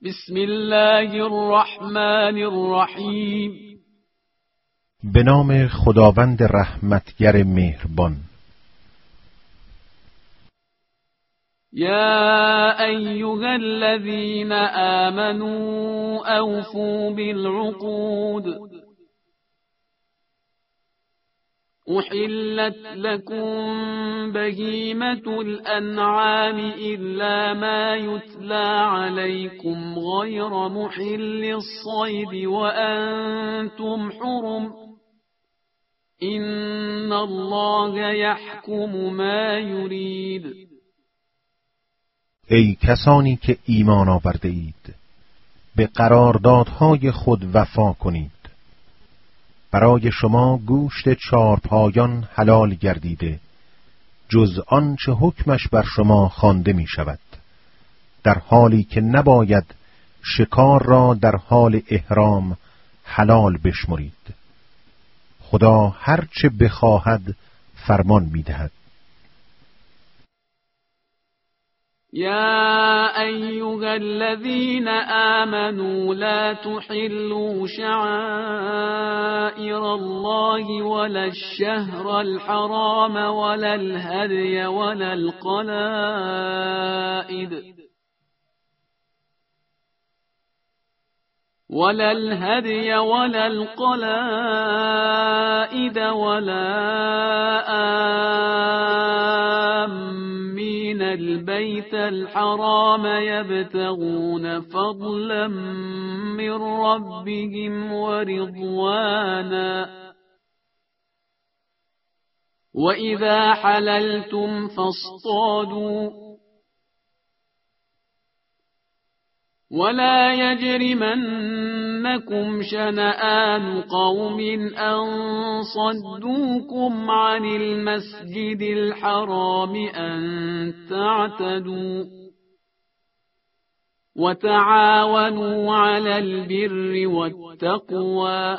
بسم الله الرحمن الرحیم. به نام خداوند رحمتگر مهربان. یا ایها الذین آمنوا اوفوا بالعقود احلت لكم بهیمة الانعام الا ما یتلی علیکم غیر محل الصید وانتم حرم ان الله یحکم ما یرید. ای کسانی که ایمان آورده اید، به قراردادهای خود وفا کنید. برای شما گوشت چارپایان حلال گردیده جز آنچه حکمش بر شما خوانده می شود، در حالی که نباید شکار را در حال احرام حلال بشمرید. خدا هر چه بخواهد فرمان می دهد. یا ایها الذین آمنوا لا تحلوا شعائر الله ولا الشهر الحرام ولا الهدي ولا القلائد ولا آمين البيت الحرام يبتغون فضلا من ربهم ورضوانا وإذا حللتم فاصطادوا ولا يجرمنكم شنآن قوم أن صدوكم عن المسجد الحرام أن تعتدوا وتعاونوا على البر والتقوى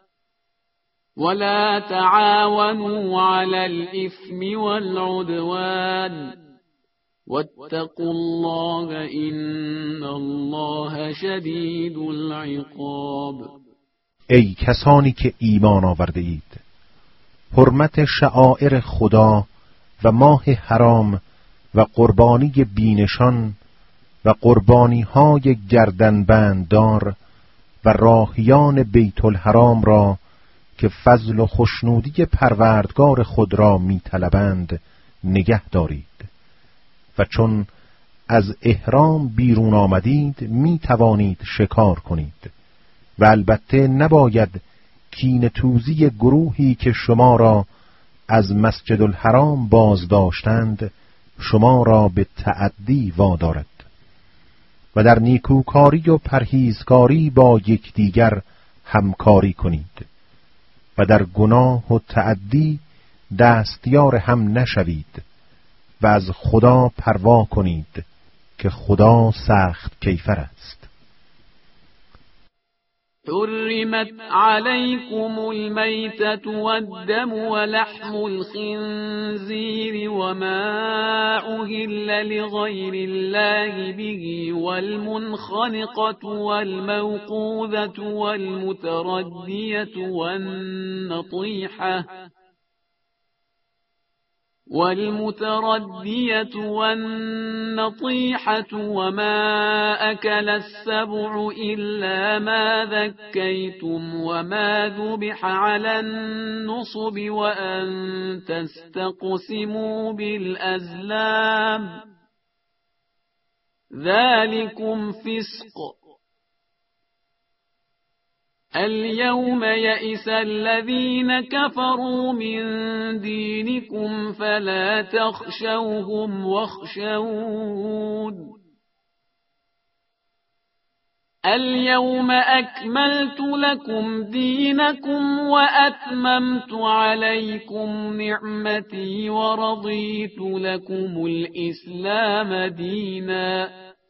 ولا تعاونوا على الإثم والعدوان واتقوا الله ان الله شدید العقاب. ای کسانی که ایمان آورده اید، حرمت شعائر خدا و ماه حرام و قربانی بینشان و قربانی های گردنبنددار و راهیان بیت الحرام را که فضل و خوشنودی پروردگار خود را می طلبند نگه دارید. و چون از احرام بیرون آمدید می توانید شکار کنید و البته نباید کینه توزی گروهی که شما را از مسجد الحرام باز داشتند شما را به تعدی وادارد و در نیکوکاری و پرهیزکاری با یکدیگر همکاری کنید و در گناه و تعدی دستیار هم نشوید و از خدا پروا کنید که خدا سخت کیفر است. حرمت علیکم المیتة والدم ولحم الخنزیر وما أهل لغیر الله به والمنخنقة والموقوذة والمتردية والنطيحة وما أكل السبع إلا ما ذكيتم وما ذبح على النصب وأن تستقسموا بالأزلام ذلكم فسق. اليوم يئس الذين كفروا من دينكم فلا تخشوهم واخشون اليوم أكملت لكم دينكم وأتممت عليكم نعمتي ورضيت لكم الإسلام دينا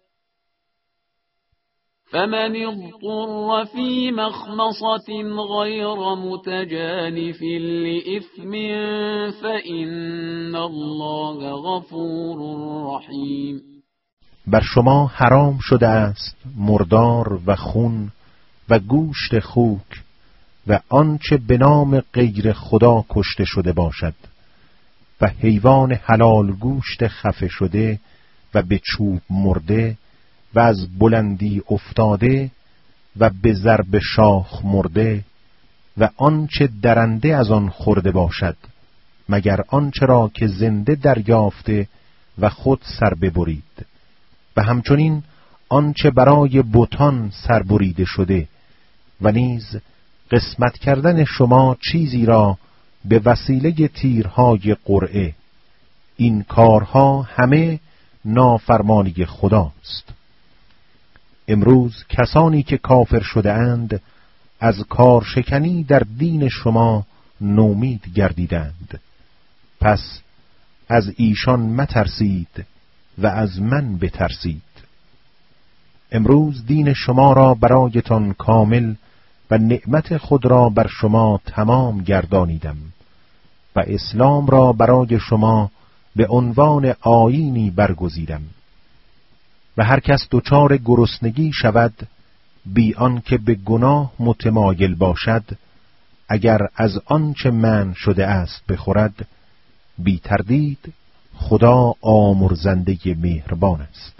فمن اضطر في مخمصة غير متجانف لإثم فإن الله غفور رحيم. بر شما حرام شده است مردار و خون و گوشت خوک و آنچه به نام غیر خدا کشته شده باشد و حیوان حلال گوشت خفه شده و به چوب مرده و از بلندی افتاده و به ضرب شاخ مرده و آنچه درنده از آن خورده باشد مگر آنچه را که زنده دریافته و خود سر ببرید و همچنین آنچه برای بتان سر بریده شده و نیز قسمت کردن شما چیزی را به وسیله تیرهای قرعه، این کارها همه نافرمانی خداست. امروز کسانی که کافر شده اند از کارشکنی در دین شما نومید گردیدند، پس از ایشان مترسید و از من بترسید. امروز دین شما را برایتان کامل و نعمت خود را بر شما تمام گردانیدم و اسلام را برای شما به عنوان آیینی برگزیدم و هر کس دچار گرسنگی شود بی آن که به گناه متمایل باشد، اگر از آنچه منع شده است بخورد، بی تردید خدا آمرزنده مهربان است.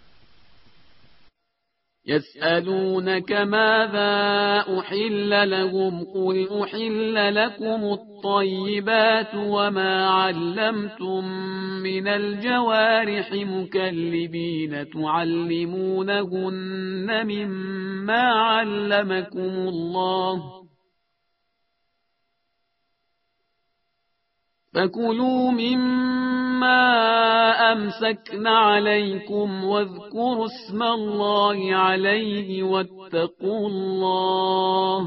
يسألونك ماذا أحل لهم قل أحل لكم الطيبات وما علمتم من الجوارح مكلبين تعلمونهن مما علمكم الله فكلوا مما أمسكن عليكم واذكروا اسم الله عليه واتقوا الله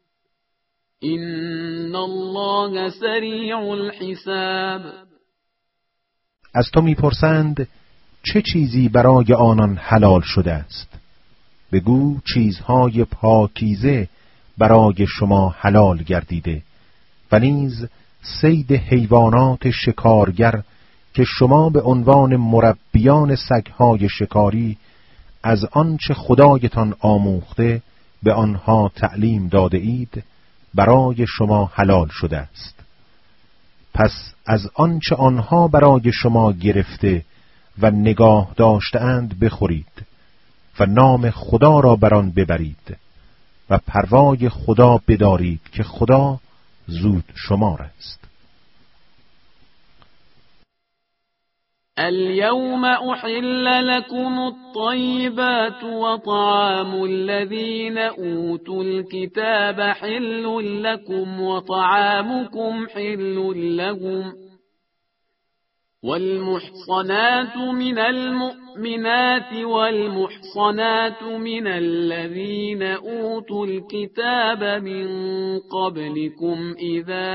إن الله سریع الحساب. از تو میپرسند چه چیزی برای آنان حلال شده است؟ بگو چیزهای پاکیزه برای شما حلال گردیده و نیز صید حیوانات شکارگر که شما به عنوان مربیان سگهای شکاری از آنچه خدایتان آموخته به آنها تعلیم داده اید برای شما حلال شده است. پس از آنچه آنها برای شما گرفته و نگاه داشته‌اند بخورید و نام خدا را بر آن ببرید و پروای خدا بدارید که خدا زود شمار است. اليوم أحل لكم الطيبات وطعام الذين أوتوا الكتاب حل لكم وطعامكم حل لهم والمحصنات من المؤمنات والمحصنات من الذين أوتوا الكتاب من قبلكم إذا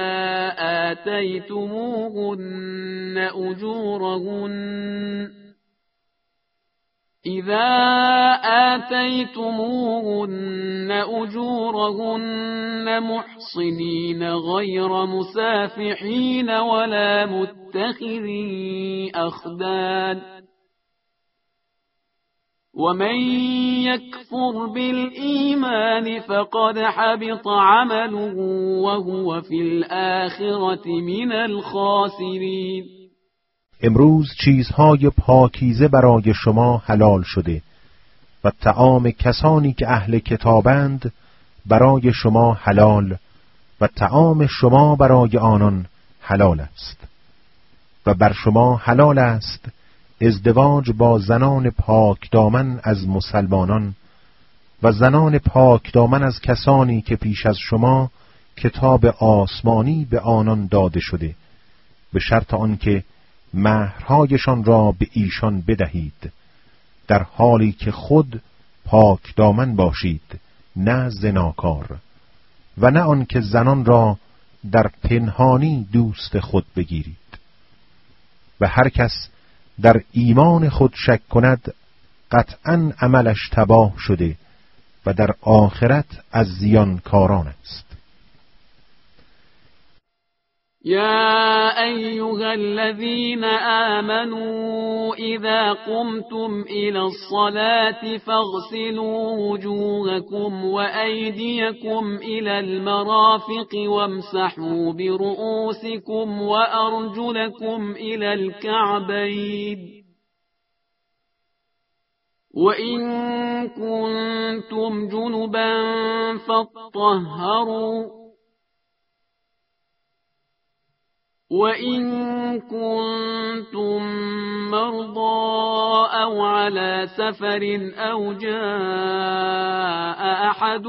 آتيتموهن أجورهن محصنين غير مسافحين ولا متخذي أخدان ومن يكفر بالإيمان فقد حبط عمله وهو في الآخرة من الخاسرين. امروز چیزهای پاکیزه برای شما حلال شده و طعام کسانی که اهل کتابند برای شما حلال و طعام شما برای آنان حلال است و بر شما حلال است ازدواج با زنان پاک دامن از مسلمانان و زنان پاک دامن از کسانی که پیش از شما کتاب آسمانی به آنان داده شده، به شرط آنکه مهرهایشان را به ایشان بدهید در حالی که خود پاک دامن باشید، نه زناکار، و نه آنکه زنان را در پنهانی دوست خود بگیرید. و هر کس در ایمان خود شک کند قطعاً عملش تباه شده و در آخرت از زیانکاران است. يا أيها الذين آمنوا إذا قمتم إلى الصلاة فاغسلوا وجوهكم وأيديكم إلى المرافق وامسحوا برؤوسكم وأرجلكم إلى الكعبين وإن كنتم جنبا فاطهروا وإن كنتم مرضى أو على سفر أو جاء أحد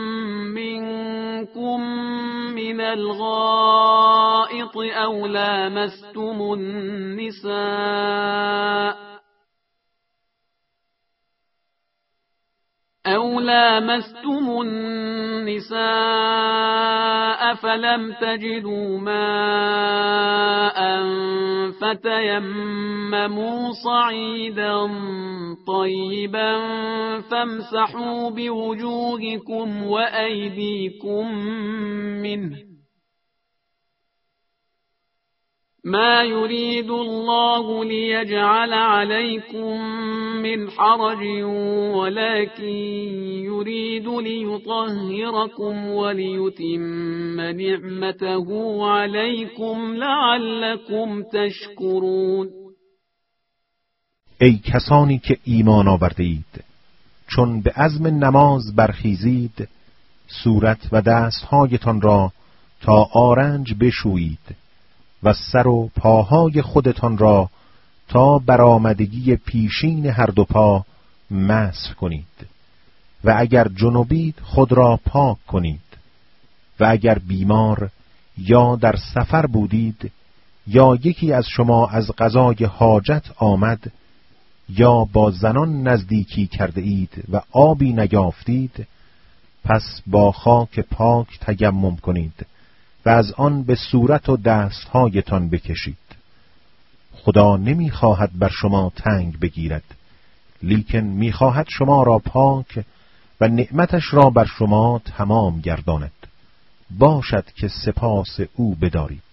منكم من الغائط أو لامستم النساء فلم تجدوا ماء فتيمموا صعيدا طيبا فامسحوا بوجوهكم وأيديكم منه ما يريد الله ليجعل عليكم من حرج ولكن يريد ليطهركم وليتم نعمته عليكم لعلكم تشکرون. ای کسانی که ایمان آورده اید، چون به عزم نماز برخیزید، صورت و دستهایتان را تا آرنج بشویید و سر و پاهای خودتان را تا برآمدگی پیشین هر دو پا مسح کنید و اگر جنبید خود را پاک کنید و اگر بیمار یا در سفر بودید یا یکی از شما از قضای حاجت آمد یا با زنان نزدیکی کرده اید و آبی نیافتید، پس با خاک پاک تیمم کنید و از آن به صورت و دستهایتان بکشید. خدا نمیخواهد بر شما تنگ بگیرد، لیکن میخواهد شما را پاک و نعمتش را بر شما تمام گرداند. باشد که سپاس او بدارید.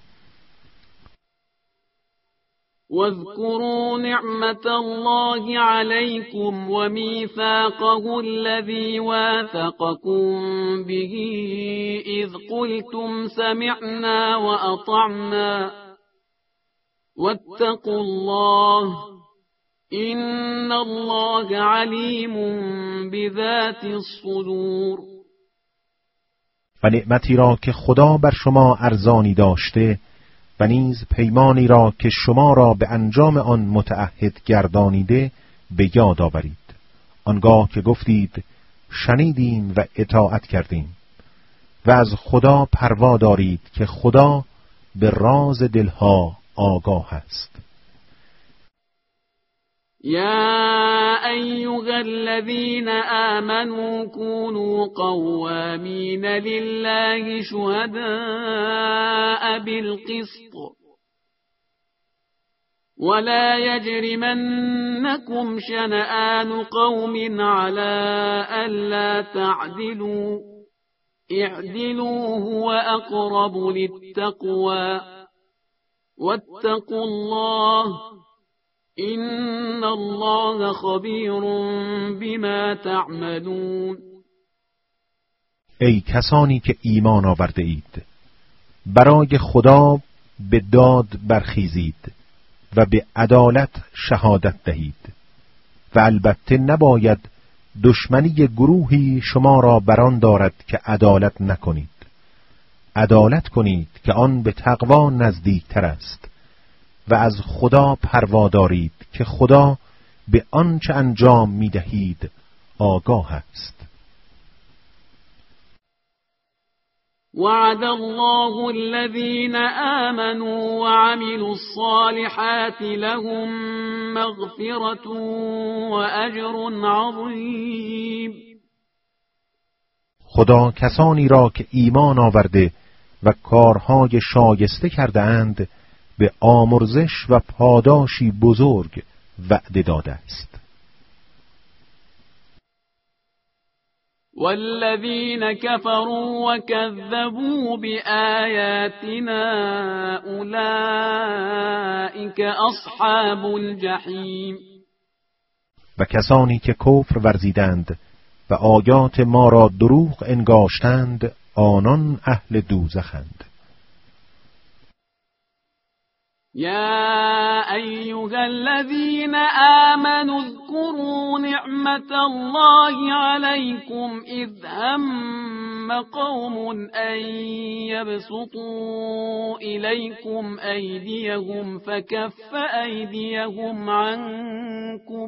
واذكروا نعمة الله عليكم وميثاقه الذي واثقكم به إذ قلتم سمعنا وأطعنا واتقوا الله إن الله عليم بذات الصدور. و نعمتی را که خدا بر شما ارزانی داشته و نیز پیمانی را که شما را به انجام آن متعهد گردانیده به یاد آورید، آنگاه که گفتید شنیدیم و اطاعت کردیم، و از خدا پروا دارید که خدا به راز دلها آگاه است. يا أيها الذين آمنوا كونوا قوامين لله شهداء بالقسط ولا يجرمنكم شنآن قوم على ألا تعدلوا اعدلوا هو أقرب للتقوى واتقوا الله إن الله خبیر بما تعملون. ای کسانی که ایمان آورده اید، برای خدا به داد برخیزید و به عدالت شهادت دهید و البته نباید دشمنی گروهی شما را بران دارد که عدالت نکنید. عدالت کنید که آن به تقوا نزدیکتر است و از خدا پروا دارید که خدا به آنچه انجام می‌دهید آگاه است. وعد الله الذين آمنوا وعملوا الصالحات لهم مغفرة وأجر عظیم. خدا کسانی را که ایمان آورده و کارهای شایسته کرده اند به آمرزش و پاداشی بزرگ وعده داده است. والذين كفروا وكذبوا بآياتنا أولئك أصحاب الجحیم. و کسانی که کفر ورزیدند و آیات ما را دروغ انگاشتند آنان اهل دوزخند. يا أيها الذين آمنوا اذكروا نعمة الله عليكم إذ هم قوم أن يبسطوا إليكم أيديهم فكف أيديهم عنكم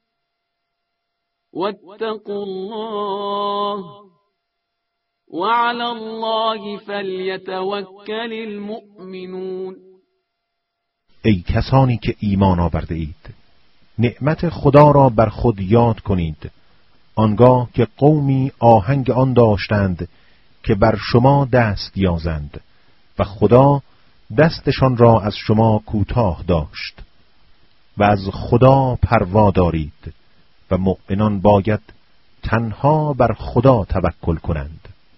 واتقوا الله وعلى الله فليتوكل المؤمنون. ای کسانی که ایمان آورده اید، نعمت خدا را بر خود یاد کنید، آنگاه که قومی آهنگ آن داشتند که بر شما دست یازند و خدا دستشان را از شما کوتاه داشت. و از خدا پروا دارید و مؤمنان باید تنها بر خدا توکل کنند.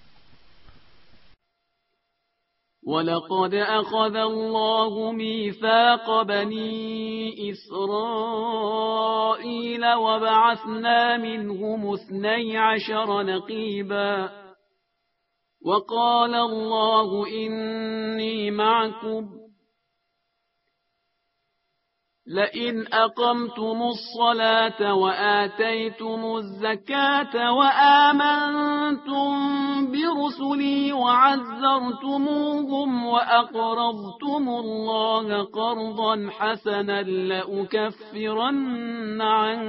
ولقد أخذ الله ميثاق بني إسرائيل وبعثنا منهم 12 نقيبا وقال الله إني معكم لئن أقمتم الصلاة وآتيتم الزكاة وآمنتم برسلي وعزرتموهم وأقرضتم الله قرضا حسنا لأكفرن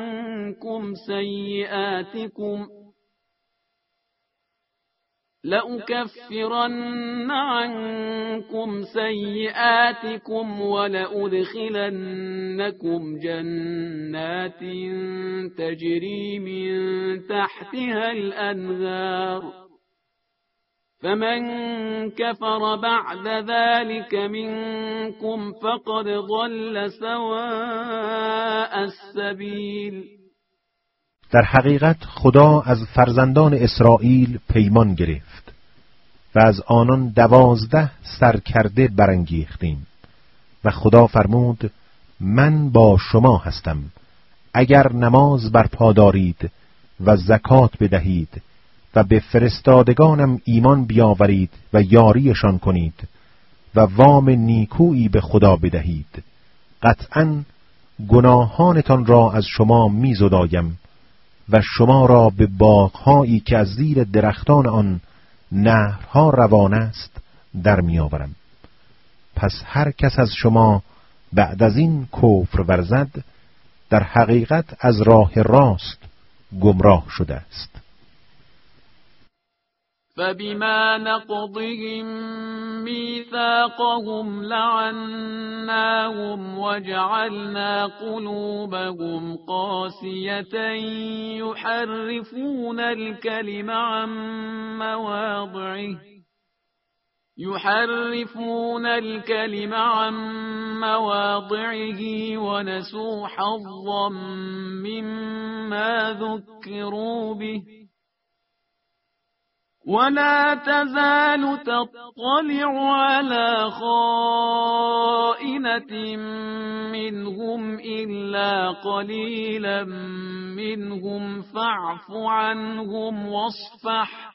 عنكم سيئاتكم ولأدخلنكم جنات تجري من تحتها الأنهار فمن كفر بعد ذلك منكم فقد ضل سواء السبيل. در حقیقت خدا از فرزندان اسرائیل پیمان گرفت و از آنان 12 سرکرده برانگیختیم و خدا فرمود من با شما هستم اگر نماز برپا دارید و زکات بدهید و به فرستادگانم ایمان بیاورید و یاریشان کنید و وام نیکویی به خدا بدهید، قطعاً گناهانتان را از شما می‌زدایم و شما را به باغ‌هایی که از زیر درختان آن نهرها روان است در می‌آورم. پس هر کس از شما بعد از این کفر ورزد در حقیقت از راه راست گمراه شده است. فبما نقضهم ميثاقهم لعناهم وجعلنا قلوبهم قاسية يحرفون الكلم عن مواضعه ونسوا حظا مما ذكروا به ولا تزال تطلع على خائنة منهم إلا قليلا منهم فاعف عنهم واصفح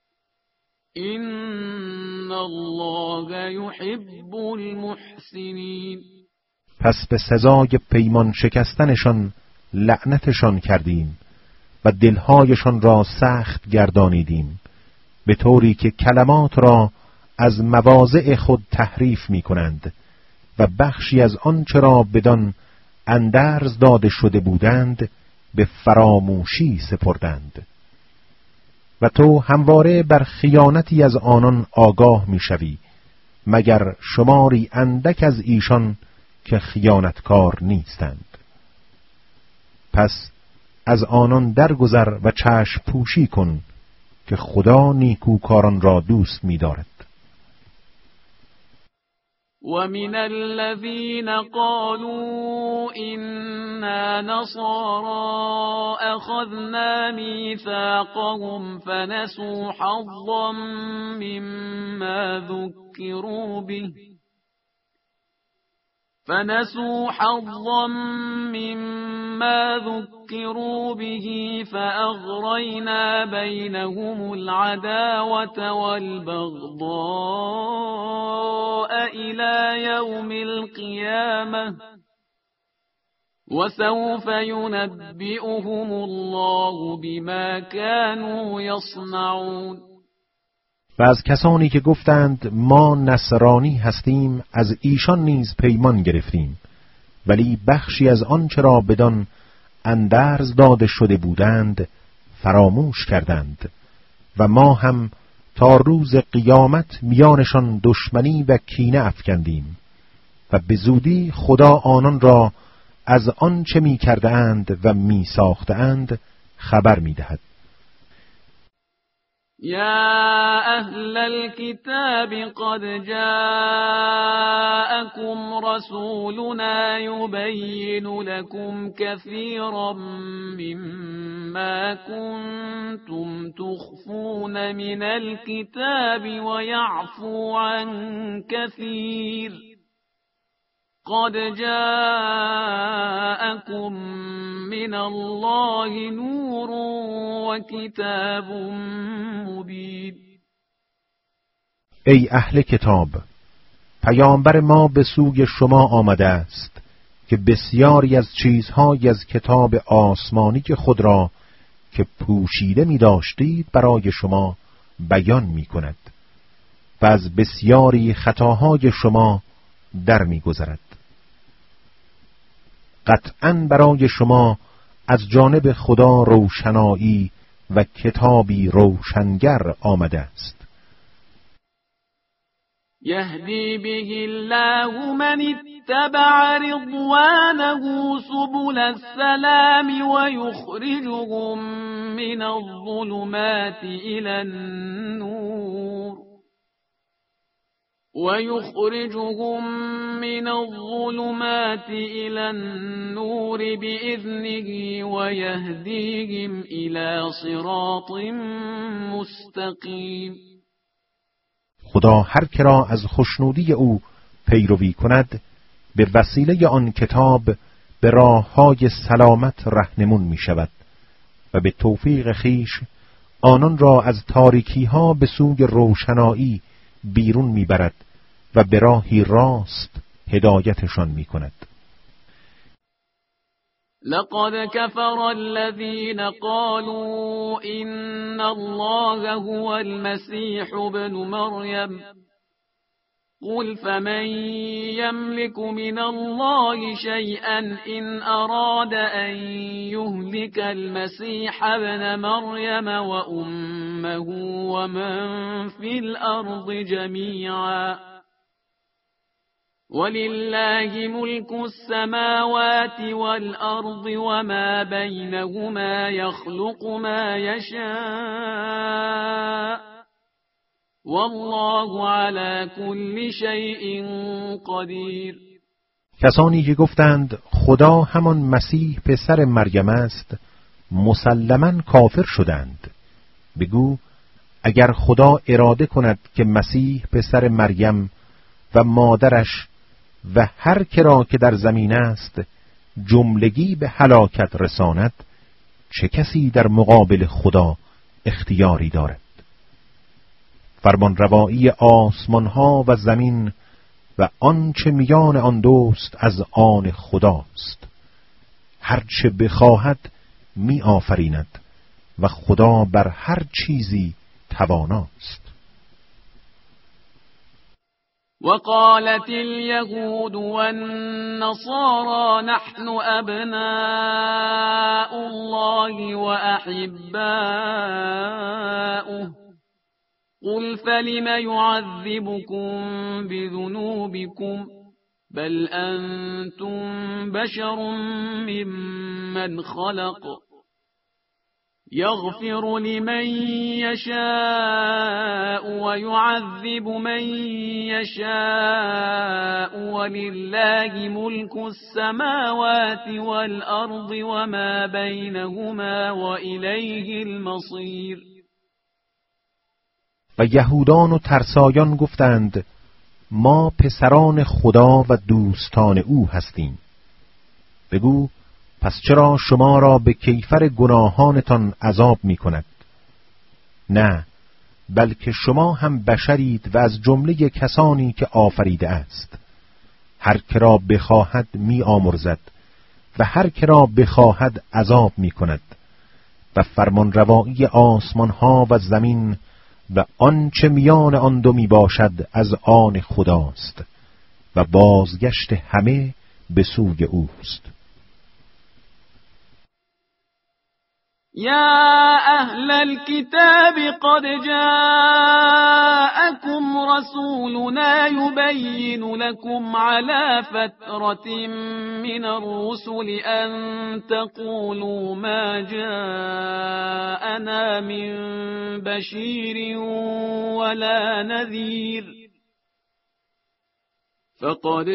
إن الله يحب المحسنين. پس به سزای پیمان شکستنشان لعنتشان کردیم و دلهایشان را سخت گردانیدیم، به طوری که کلمات را از مواضع خود تحریف می کنند و بخشی از آنچه را بدان اندرز داده شده بودند به فراموشی سپردند. و تو همواره بر خیانتی از آنان آگاه می شوی مگر شماری اندک از ایشان که خیانتکار نیستند. پس از آنان درگذر و چشم پوشی کن که خدا نیکوکاران را دوست می‌دارد. ومن الذين قالوا إنا نصارى أخذنا ميثاقهم فنسوا حظا مما ذكروا به فأغرينا بينهم العداوة والبغضاء إلى يوم القيامة وسوف ينبئهم الله بما كانوا يصنعون. و از کسانی که گفتند ما نصرانی هستیم از ایشان نیز پیمان گرفتیم، ولی بخشی از آنچه را بدان اندرز داده شده بودند فراموش کردند و ما هم تا روز قیامت میانشان دشمنی و کینه افکندیم و به زودی خدا آنان را از آنچه می کرده اند و می ساخته اند خبر می دهد. یا اهل الكتاب قد جاءكم رسولنا يبين لكم كثيرا مما كنتم تخفون من الكتاب ويعفو عن كثير قد جاءكم من الله نور وكتاب مبين. ای اهل کتاب، پیامبر ما به سوی شما آمده است که بسیاری از چیزهای از کتاب آسمانی که خود را که پوشیده می داشتید برای شما بیان می کند و از بسیاری خطاهای شما در می گذرد. قطعاً برای شما از جانب خدا روشنایی و کتابی روشنگر آمده است. یهدی به الله من اتبع رضوانه سبل السلام و یخرجهم من الظلمات الى النور بإذنه ويهديهم إلى صراط مستقیم. خدا هر که را از خوشنودی او پیروی کند به وسیله آن کتاب به راه‌های سلامت رهنمون می شود و به توفیق خیش آنان را از تاریکی‌ها به سوی روشنایی بیرون میبرد و به راهی راست هدایتشان میکند. لقد كفر الذين قالوا إن الله هو المسيح ابن مريم قل فمن يملك من الله شيئا إن أراد أن يهلك المسيح ابن مريم وأمه ومن في الأرض جميعا ولله ملك السماوات والأرض وما بينهما يخلق ما يشاء والله على كل شيء قدیر. کسانی که گفتند خدا همان مسیح پسر مریم است مسلماً کافر شدند. بگو اگر خدا اراده کند که مسیح پسر مریم و مادرش و هر که را که در زمین است جملگی به هلاکت رساند، چه کسی در مقابل خدا اختیاری دارد؟ فرمان روایی آسمان ها و زمین و آنچه میان آن دوست از آن خداست. هرچه بخواهد می آفریند و خدا بر هر چیزی تواناست. وقالت اليهود والنصارى نحن أبناء الله وأحباؤه قل فلم يعذبكم بذنوبكم بل أنتم بشر ممن خلق یغفر لمن یشاء و یعذب من یشاء ولله ملک السماوات والارض وما بینهما وإلیه المصیر. و یهودان و ترسایان گفتند ما پسران خدا و دوستان او هستیم. بگو پس چرا شما را به کیفر گناهانتان عذاب می کند؟ نه، بلکه شما هم بشرید و از جمله کسانی که آفریده است. هر که را بخواهد می آمرزد و هر که را بخواهد عذاب می کند و فرمانروایی آسمان ها و زمین و آنچه میان آن دو می باشد از آن خداست و بازگشت همه به سوی اوست. یا اهل الكتاب قد جاءكم رسولنا يبين لكم على فترة من الرسل أن تقولوا ما جاءنا من بشير ولا نذير فقد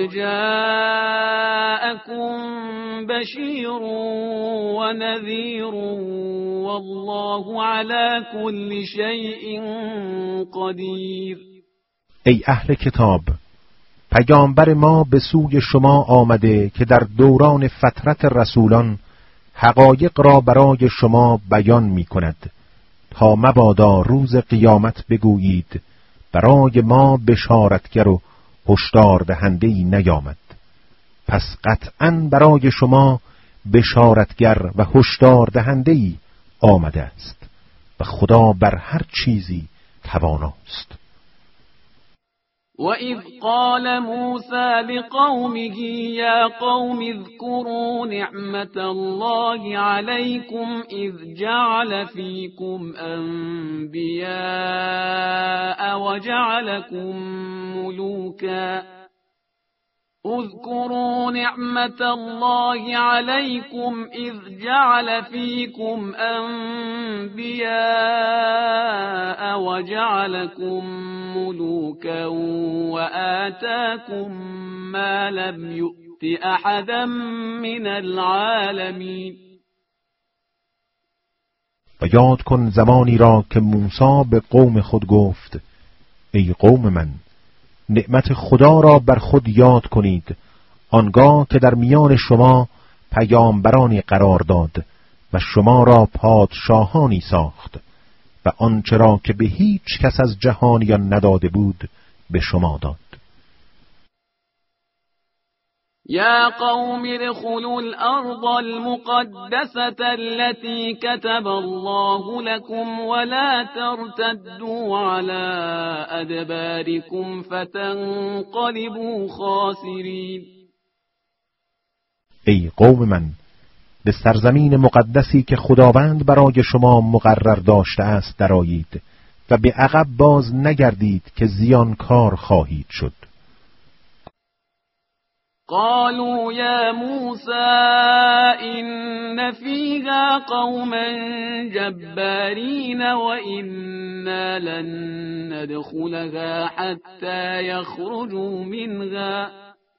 جاءكم بشير ونذير والله على كل شيء قدير. ای اهل کتاب، پیامبر ما به سوی شما آمده که در دوران فترت رسولان حقایق را برای شما بیان می کند تا مبادا روز قیامت بگویید برای ما بشارتگر و هشدار دهنده‌ای نیامد. پس قطعاً برای شما بشارتگر و هشدار دهنده‌ای آمده است و خدا بر هر چیزی تواناست. وَإِذْ قَالَ مُوسَى لِقَوْمِهِ يَا قَوْمِ اذْكُرُوا نِعْمَةَ اللَّهِ عَلَيْكُمْ إِذْ جَعَلَ فِيكُمْ أَنْبِيَاءَ وَجَعَلَكُمْ مُلُوكًا اذكروا نعمة الله عليكم إذ جعل فيكم أنبياء وجعلكم ملوكا وآتاكم ما لم يؤت أحدا من العالمين. و یاد کن زمانی را که موسی به قوم خود گفت ای قوم من، نعمت خدا را بر خود یاد کنید آنگاه که در میان شما پیامبرانی قرار داد و شما را پادشاهانی ساخت و آنچه را که به هیچ کس از جهانیان نداده بود به شما داد. يا قوم ادخلوا الأرض المقدسة التي كتب الله لكم ولا ترتدوا على أدباركم فتنقلبوا خاسرين. ای قوم من، به سرزمین مقدسی که خداوند برای شما مقرر داشته است درآیید و به عقب باز نگردید که زیانکار خواهید شد. قالوا يا موسى إن فيها قوما جبارين وإنا لن ندخلها حتى يخرجوا منها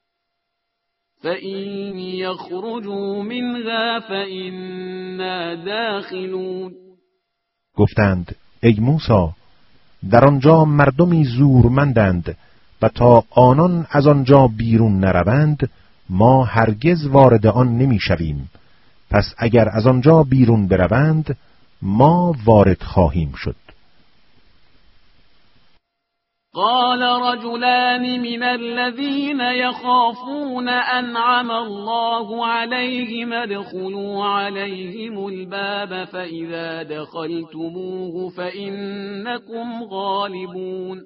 فإن يخرجوا منها فإنا داخلون. گفتند ای موسی، در آنجا مردمی زورمندند و تا آنان از آنجا بیرون نروند ما هرگز وارد آن نمیشویم، پس اگر از آنجا بیرون بروند ما وارد خواهیم شد. قال رجلان من الذين يخافون أنعم الله عليهم ادخلوا عليهم الباب فإذا دخلتموه فإنكم غالبون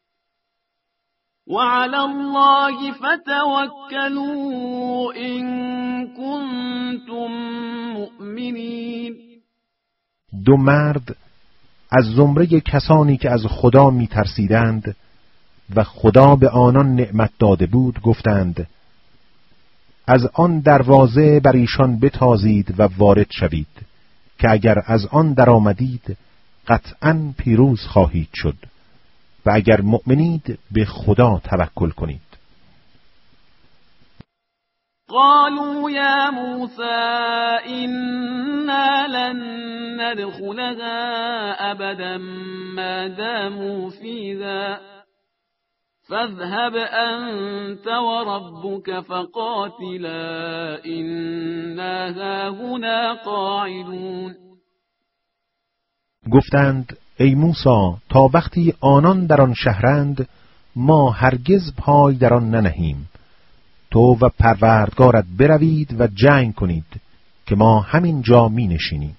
وعلى الله فتوكلوا إن كنتم مؤمنين. دو مرد از زمره کسانی که از خدا می ترسیدند و خدا به آنان نعمت داده بود گفتند از آن دروازه بر ایشان بتازید و وارد شوید که اگر از آن درآمدید قطعاً پیروز خواهید شد و اگر مؤمنید به خدا توکل کنید. قالوا يا موسى إنا لن ندخلها أبدا ما داموا فيها فاذهب أنت وربك فقاتلا إنا هاهنا قاعدون. گفتند ای موسی تا وقتی آنان در آن شهرند ما هرگز پای در آن ننهیم. تو و پروردگارت بروید و جنگ کنید که ما همین جا می نشینیم.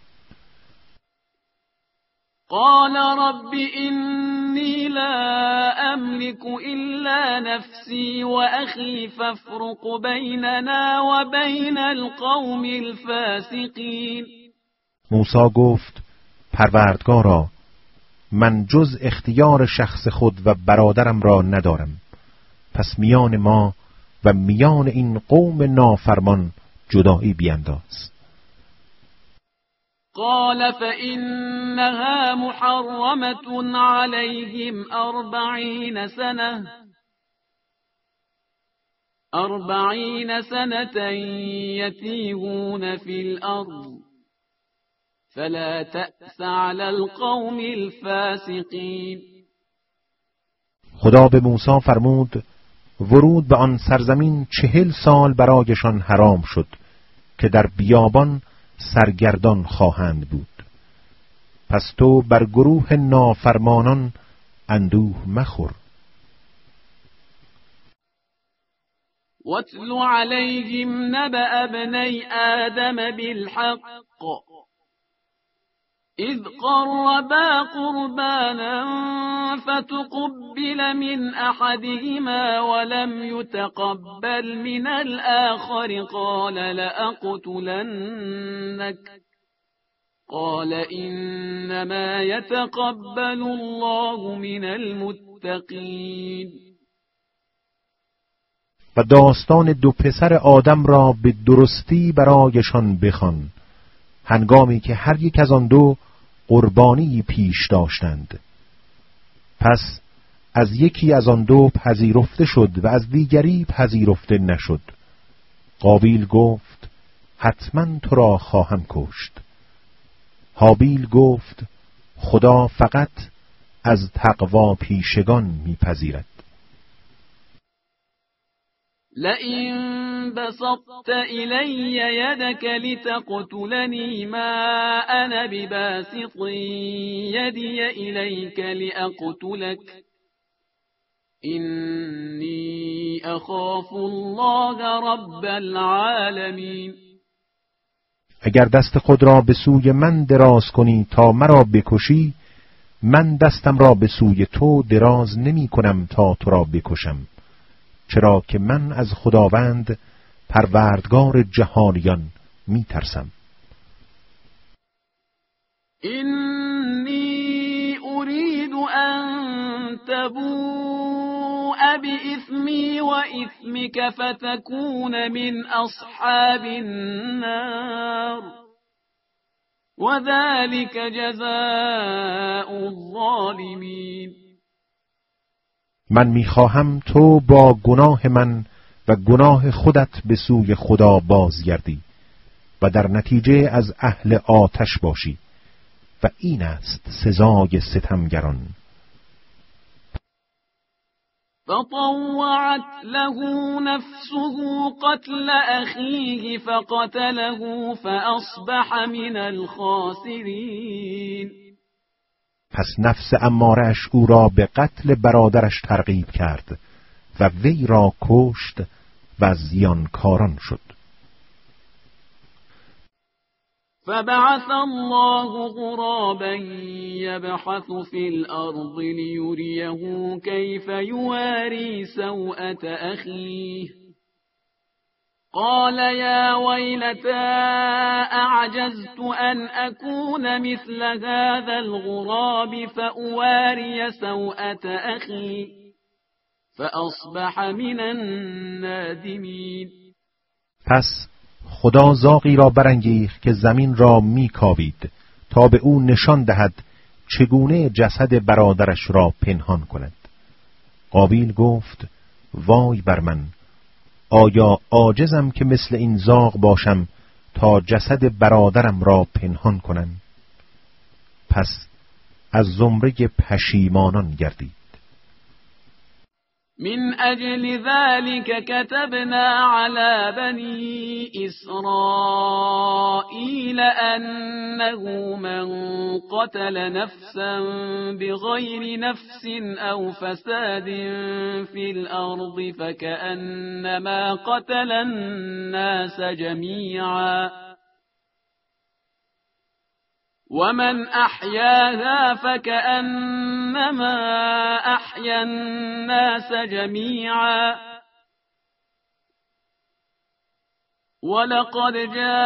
قال رب إني لا أملك إلا نفسي وأخي فافرق بيننا وبين القوم الفاسقين. موسی گفت پروردگارا من جز اختیار شخص خود و برادرم را ندارم، پس میان ما و میان این قوم نافرمان جدایی بینداز. قال فإنها محرمة عليهم 40 سنة يتيهون في الأرض فلا تأس على القوم الفاسقين. خدا به موسی فرمود ورود به آن سرزمین 40 سال برایشان حرام شد که در بیابان سرگردان خواهند بود. پس تو بر گروه نافرمانان اندوه مخور. واتل عليهم نبأ ابني آدم بالحق إذ قربا قربانا فتقبل من أحدهما ولم يتقبل من الآخر قال لأقتلنك قال إنما يتقبل الله من المتقين. و داستان 2 پسر آدم را به درستی برایشان بخوان هنگامی که هر یک از آن 2 قربانی پیش داشتند. پس از یکی از آن 2 پذیرفته شد و از دیگری پذیرفته نشد. قابیل گفت حتما تو را خواهم کشت. هابیل گفت خدا فقط از تقوا پیشگان میپذیرد. لئن بسطت إلي يدك لتقتلني ما أنا بباسط يدي إليك لأقتلك إني أخاف الله رب العالمين. اگر دست خود را به سوی من دراز کنی تا مرا بکشی، من دستم را به سوی تو دراز نمی کنم تا تو را بکشم، چرا که من از خداوند پروردگار جهانیان می ترسم. اینی اريد ان تبوء بإثمی و إثمك فتكون من اصحاب النار وذلك جزاء الظالمین. من میخواهم تو با گناه من و گناه خودت به سوی خدا بازگردی و در نتیجه از اهل آتش باشی و این است سزای ستمگران. فطوعت له نفسه قتل أخيه فقتله فأصبح من الخاسرين. پس نفس اماره‌اش او را به قتل برادرش ترغیب کرد و وی را کشت و زیانکاران شد. فبعث الله غرابا يبحث في الأرض ليريه كيف يواري سوءة أخيه قال يا ويلتى أعجزت أن أكون مثل هذا الغراب فأواري سوءة أخي فأصبح من النادمين. پس خدا زاغی را برانگیخت که زمین را میکاوید تا به او نشان دهد چگونه جسد برادرش را پنهان کند. قابیل گفت وای بر من، آیا عاجزم که مثل این زاغ باشم تا جسد برادرم را پنهان کنم؟ پس از زمره پشیمانان گردید. من اجل ذلك كتبنا على بني إسرائيل أنه من قتل نفسا بغير نفس أو فساد في الأرض فكأنما قتل الناس جميعا ومن أحياها فكأنما أحيا الناس جميعا ولقد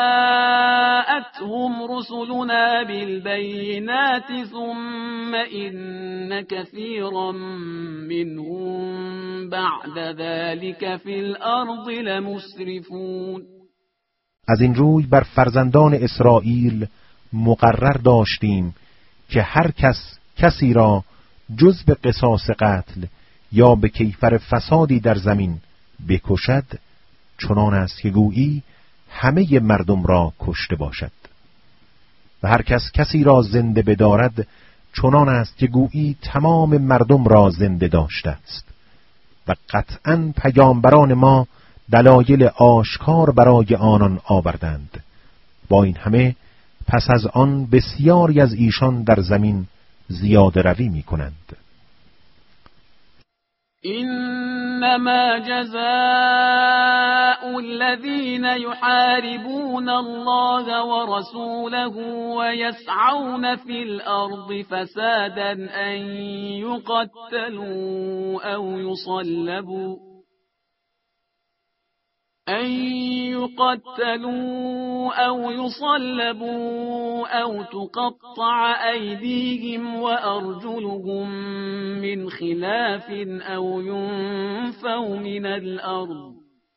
جاءتهم رسلنا بالبينات ثم إن كثيرا منهم بعد ذلك في الأرض لمسرفون. از این روی بر فرزندان اسرائیل مقرر داشتیم که هر کسی را جز به قصاص قتل یا به کیفر فسادی در زمین بکشد چنان است که گویی همه مردم را کشته باشد، و هر کسی را زنده بدارد چنان است که گویی تمام مردم را زنده داشته است. و قطعاً پیامبران ما دلایل آشکار برای آنان آوردند. با این همه پس از آن بسیاری از ایشان در زمین زیاده روی می کنند. انما جزاء الذين يحاربون الله ورسوله ويسعون في الأرض فسادا أن يقتلوا أو يصلبوا أو تقطع أيديهم وأرجلهم من خلاف أو ينفوا من الأرض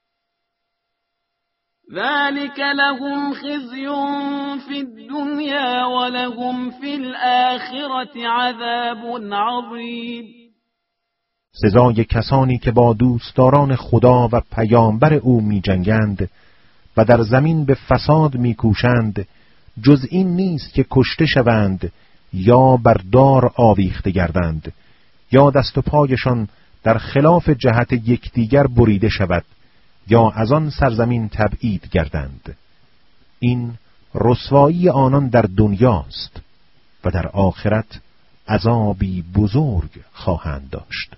ذلك لهم خزي في الدنيا ولهم في الآخرة عذاب عظيم. سزای کسانی که با دوستداران خدا و پیامبر او می جنگند و در زمین به فساد می کوشند جز این نیست که کشته شوند یا بر دار آویخته گردند یا دست و پایشان در خلاف جهت یکدیگر بریده شود یا از آن سرزمین تبعید گردند. این رسوایی آنان در دنیاست و در آخرت عذابی بزرگ خواهند داشت.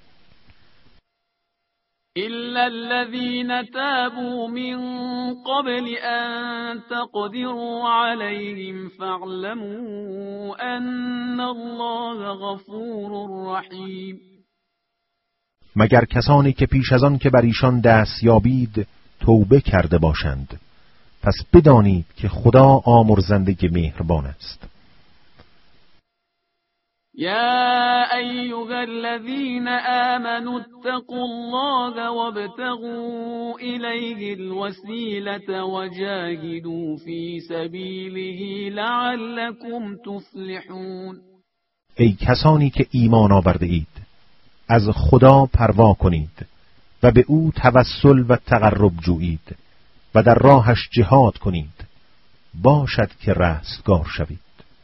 إلا الذين تابوا من قبل أن تقدروا عليهم فاعلموا أن الله غفور رحيم. مگر کسانی که پیش از آن که بر ایشان دست یابید توبه کرده باشند، پس بدانید که خدا آمرزنده مهربان است. يا أيها الذين آمنوا اتقوا الله وابتغوا إليه الوسيلة وجاهدوا في سبيله لعلكم تفلحون. ای کسانی که ایمان آورده اید، از خدا پروا کنید و به او توسل و تقرب جویید و در راهش جهاد کنید، باشد که رستگار شوید.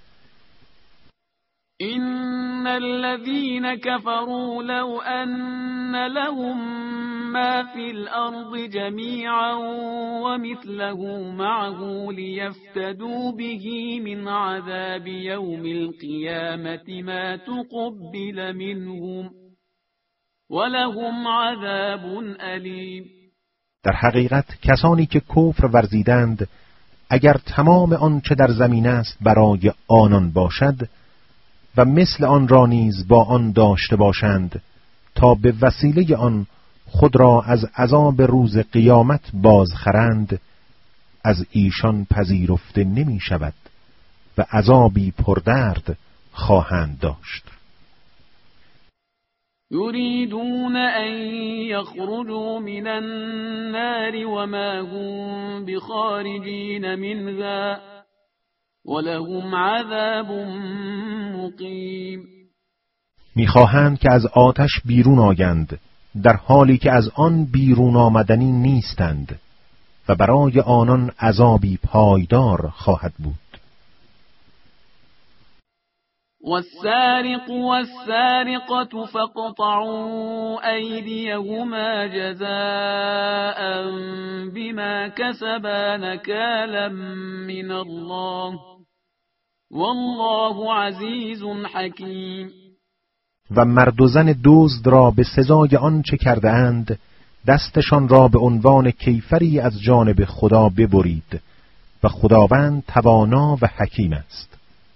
إن الذين كفروا لو أن لهم ما في الأرض جميعا ومثله معه ليفتدوا به من عذاب يوم القيامة ما تقبل منهم ولهم عذاب أليم. در حقیقت کسانی که کفر ورزیدند اگر تمام آنچه در زمین است برای آنان باشد و مثل آن را نیز با آن داشته باشند تا به وسیله آن خود را از عذاب روز قیامت بازخرند، از ایشان پذیرفته نمی شود و عذابی پردرد خواهند داشت. يريدون أن يخرجوا من النار وما هم بخارجين منها ولهم عذاب مقیم. میخواهند که از آتش بیرون آیند در حالی که از آن بیرون آمدنی نیستند و برای آنان عذابی پایدار خواهد بود. والسارق والسارقة فاقطعوا أيديهما جزاء بما كسبا نكالا من الله والله عزیز حکیم. و مرد و زن دزد را به سزای آنچه کرده اند دستشان را به عنوان کیفری از جانب خدا ببرید و خداوند توانا و حکیم است.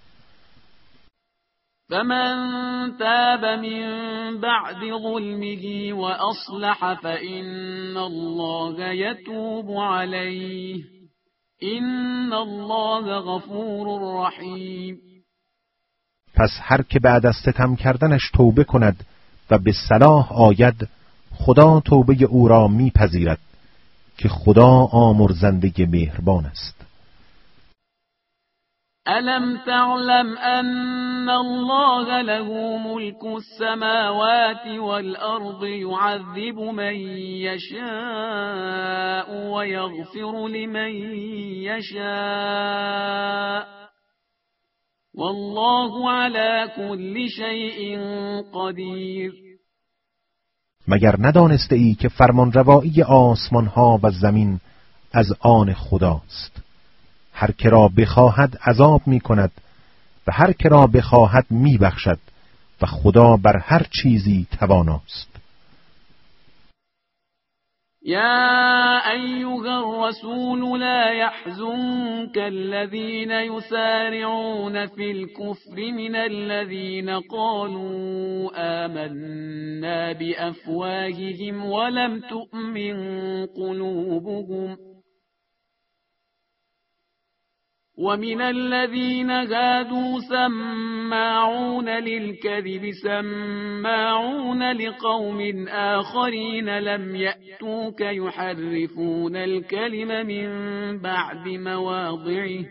فمن تاب من بعد ظلمه وأصلح فإن الله يتوب عليه إن الله غفور رحیم. پس هر که بعد از ستم کردنش توبه کند و به صلاح آید خدا توبه او را میپذیرد که خدا آمرزنده مهربان است. ألم تعلم أن الله له ملك السماوات والأرض يعذب من يشاء ويغفر لمن يشاء والله على كل شيء قدیر. مگر ندانسته ای که فرمانروایی آسمان ها و زمین از آن خداست؟ هر که را بخواهد عذاب می کند و هر که را بخواهد می بخشد و خدا بر هر چیزی تواناست. يا أيها الرسول لا يحزنك الذين يسارعون في الكفر من الذين قالوا آمنا بأفواههم ولم تؤمن قلوبهم ومن الذين هادوا سماعون للكذب سماعون لقوم آخرين لم يأتوك يحرفون الكلم من بعد مواضعه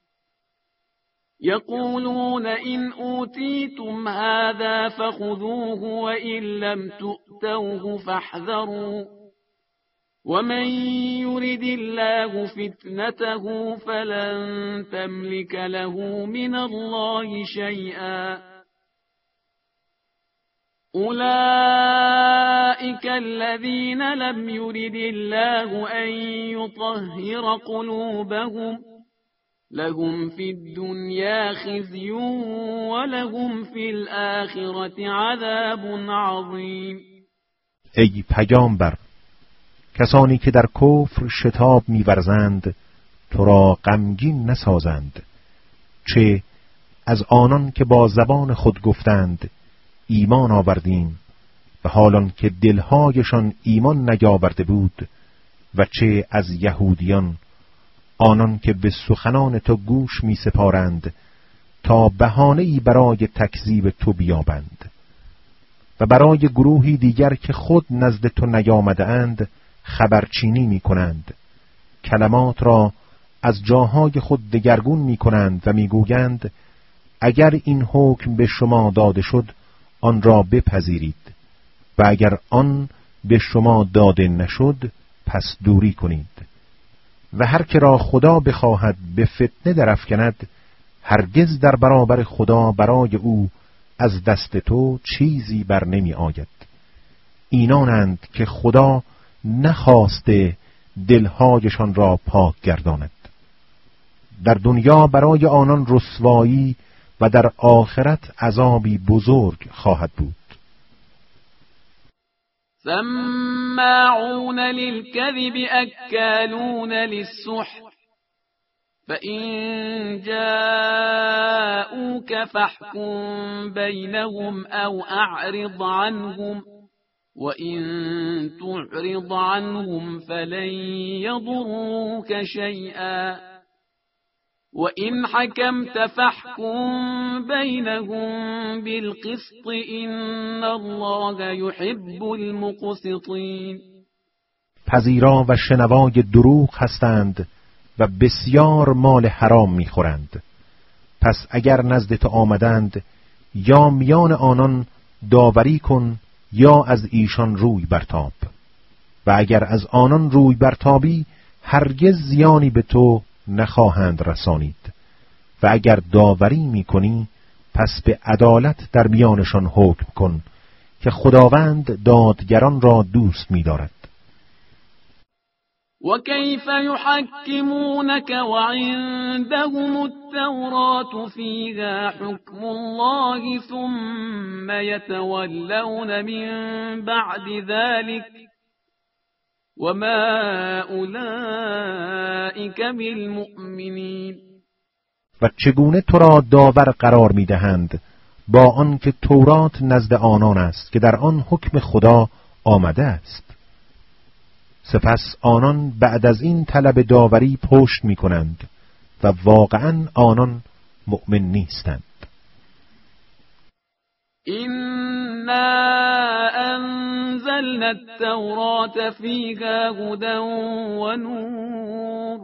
يقولون إن أوتيتم هذا فخذوه وإن لم تؤتوه فاحذروا ومن يرد الله فتنته فلن تملك له من الله شيئا أولئك الذين لم يرد الله أن يطهر قلوبهم لهم في الدنيا خزي ولهم في الآخرة عذاب عظيم. ای پیامبر، کسانی که در کفر شتاب می‌ورزند تو را غمگین نسازند، چه از آنان که با زبان خود گفتند ایمان آوردیم و حالان که دلهایشان ایمان نیاورده بود، و چه از یهودیان آنان که به سخنان تو گوش می‌سپارند تا بهانه‌ای برای تکذیب تو بیابند، و برای گروهی دیگر که خود نزد تو نیامده اند خبرچینی می کنند، کلمات را از جاهای خود دگرگون می کنند و می گویند اگر این حکم به شما داده شد آن را بپذیرید و اگر آن به شما داده نشد پس دوری کنید. و هر که را خدا بخواهد به فتنه درافکند هرگز در برابر خدا برای او از دست تو چیزی بر نمی آید. اینانند که خدا نخواسته دلهایشان را پاک گرداند. در دنیا برای آنان رسوایی و در آخرت عذابی بزرگ خواهد بود. سماعون للكذب اکالون للسحت فإن جاءوك فاحكم بينهم أو أعرض عنهم وإن تعرض عنهم فلن يضروك شيئا وإن حكمت فاحكم بينهم بالقسط إن الله يحب المقسطين. پذیرا و شنوای دروغ هستند و بسیار مال حرام می‌خورند. پس اگر نزد تو آمدند یا میان آنان داوری کن یا از ایشان روی برتاب، و اگر از آنان روی برتابی هرگز زیانی به تو نخواهند رسانید، و اگر داوری میکنی پس به عدالت در میانشان حکم کن که خداوند دادگران را دوست می‌دارد. وكيف يحكمونك وعندهم التوراة فيها حكم الله ثم يتولون من بعد ذلك وما أولئك بالمؤمنين. و چگونه تو را داور قرار می‌دهند با آن که تورات نزد آنان است که در آن حکم خدا آمده است؟ سپس آنان بعد از این طلب داوری پشت می‌کنند و واقعاً آنان مؤمن نیستند. إنا أنزلنا التوراة فيها هدى ونور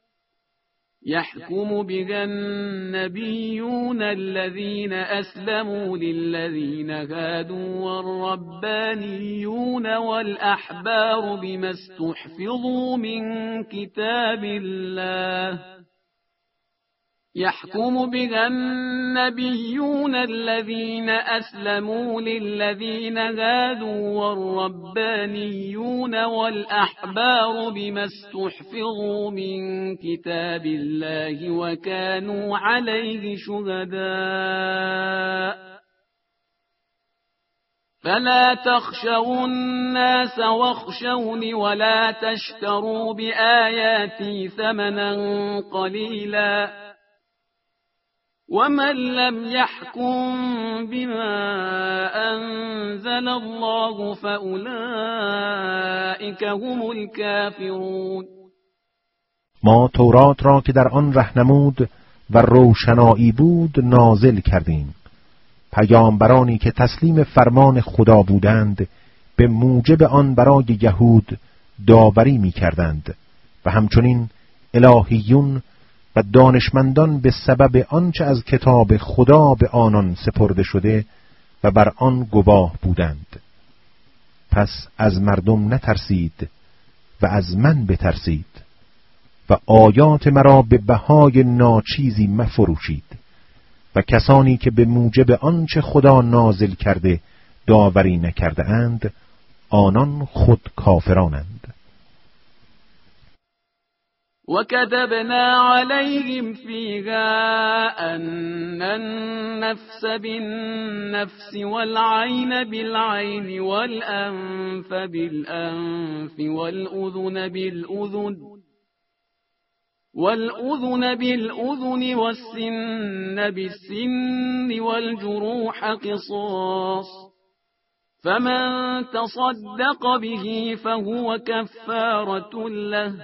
يحكم بها النبيون الذين أسلموا للذين هادوا والربانيون والأحبار بما استحفظوا من كتاب الله يحكم بها النبيون الذين أسلموا للذين هادوا والربانيون والأحبار بما استحفظوا من كتاب الله وكانوا عليه شهداء فلا تخشوا الناس واخشوني ولا تشتروا بآياتي ثمنا قليلا ومن لم يحكم بما أنزل الله فأولئك هم الكافرون. ما تورات را که در آن رهنمود و روشنایی بود نازل کردیم. پیامبرانی که تسلیم فرمان خدا بودند به موجب آن برای یهود داوری می کردند و همچنین الهیون و دانشمندان به سبب آنچه از کتاب خدا به آنان سپرده شده و بر آن گواه بودند. پس از مردم نترسید و از من بترسید و آیات مرا به بهای ناچیزی مفروشید و کسانی که به موجب آنچه خدا نازل کرده داوری نکرده اند آنان خود کافرانند. وكتبنا عليهم فيها أن النفس بالنفس والعين بالعين والأنف بالأنف والأذن بالأذن والسن بالسن والجروح قصاص فمن تصدق به فهو كفارة له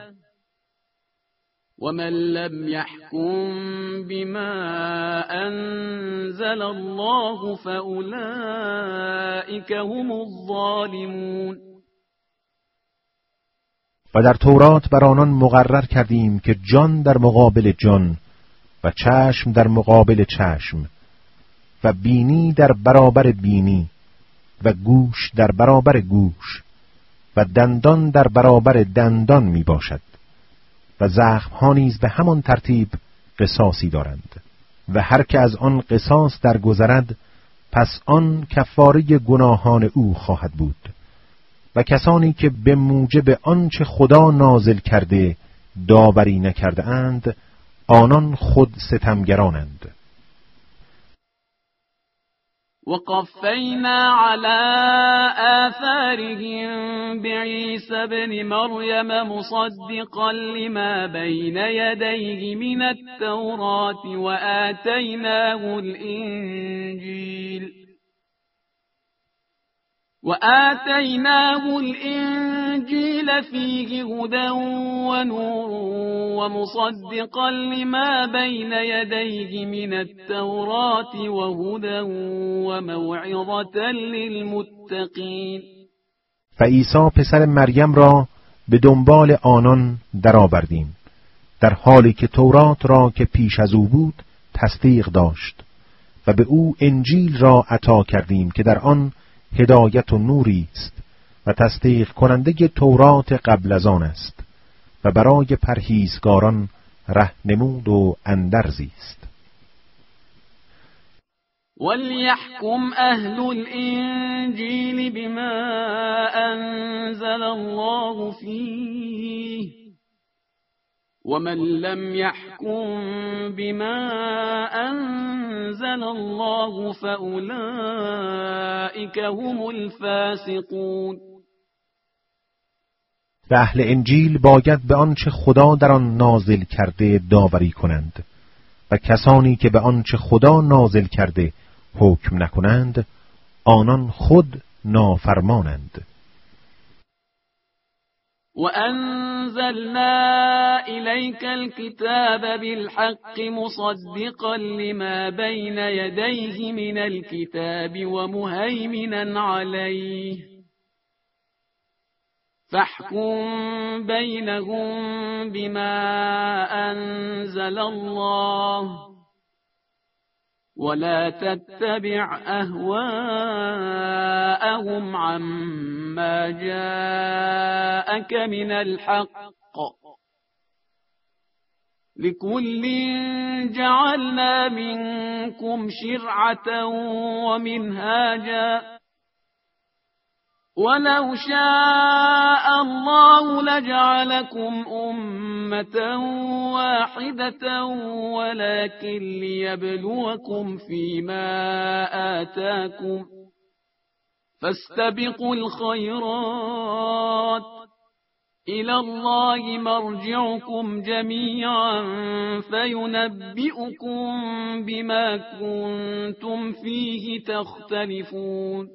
ومن لم يحكم بما أنزل الله فأولئك هم الظالمون. و در تورات بر آنان مقرر کردیم که جان در مقابل جان و چشم در مقابل چشم و بینی در برابر بینی و گوش در برابر گوش و دندان در برابر دندان می باشد و زخم‌ها نیز به همان ترتیب قصاصی دارند و هر که از آن قصاص درگذرد پس آن کفاره گناهان او خواهد بود و کسانی که به موجب آنچه خدا نازل کرده داوری نکرده اند آنان خود ستمگرانند. وقفينا على آثارهم بعيسى ابن مريم مصدقا لما بين يديه من التوراة وآتيناه الإنجيل وآتيناه الإنجيل فيه هدى ونور ومصدقا لما بين يديه من التوراة وهدى وموعظة للمتقين. و عیسی پسر مریم را به دنبال آنان درآوردیم، در حالی که تورات را که پیش از او بود تصدیق داشت و به او انجیل را عطا کردیم که در آن هدایت و نوری است و تصدیق کننده تورات قبل از آن است و برای پرهیزگاران راهنمود و اندرزی است. وَلْيَحْكُمْ أَهْلُ الْإِنْجِيلِ بِمَا أَنزَلَ اللَّهُ فِيهِ وَمَنْ لَمْ يَحْكُمْ بِمَا أَنزَلَ اللَّهُ فَأُولَئِكَ هُمُ الْفَاسِقُونَ. و اهل انجیل باید به آنچه خدا در آن نازل کرده داوری کنند و کسانی که به آنچه خدا نازل کرده حکم نکنند آنان خود نافرمانند. وَأَنزَلْنَا إِلَيْكَ الْكِتَابَ بِالْحَقِّ مُصَدِّقًا لِمَا بَيْنَ يَدَيْهِ مِنَ الْكِتَابِ وَمُهَيْمِنًا عَلَيْهِ فَاحْكُم بَيْنَهُم بِمَا أَنزَلَ اللَّهُ وَلَا تَتَّبِعْ أَهْوَاءَهُمْ عَمَّا جَاءَكَ مِنَ الْحَقِّ لِكُلٍّ جَعَلْنَا مِنكُمْ شِرْعَةً وَمِنْهَاجًا وَلَوْ شَاءَ اللَّهُ لَجَعَلَكُمْ أُمَّةً وَاحِدَةً وَلَكِنْ لِيَبْلُوَكُمْ فِيمَا آتَاكُمْ فَاسْتَبِقُوا الْخَيْرَاتِ إِلَى اللَّهِ مَرْجِعُكُمْ جَمِيعًا فَيُنَبِّئُكُم بِمَا كُنتُمْ فِيهِ تَخْتَلِفُونَ.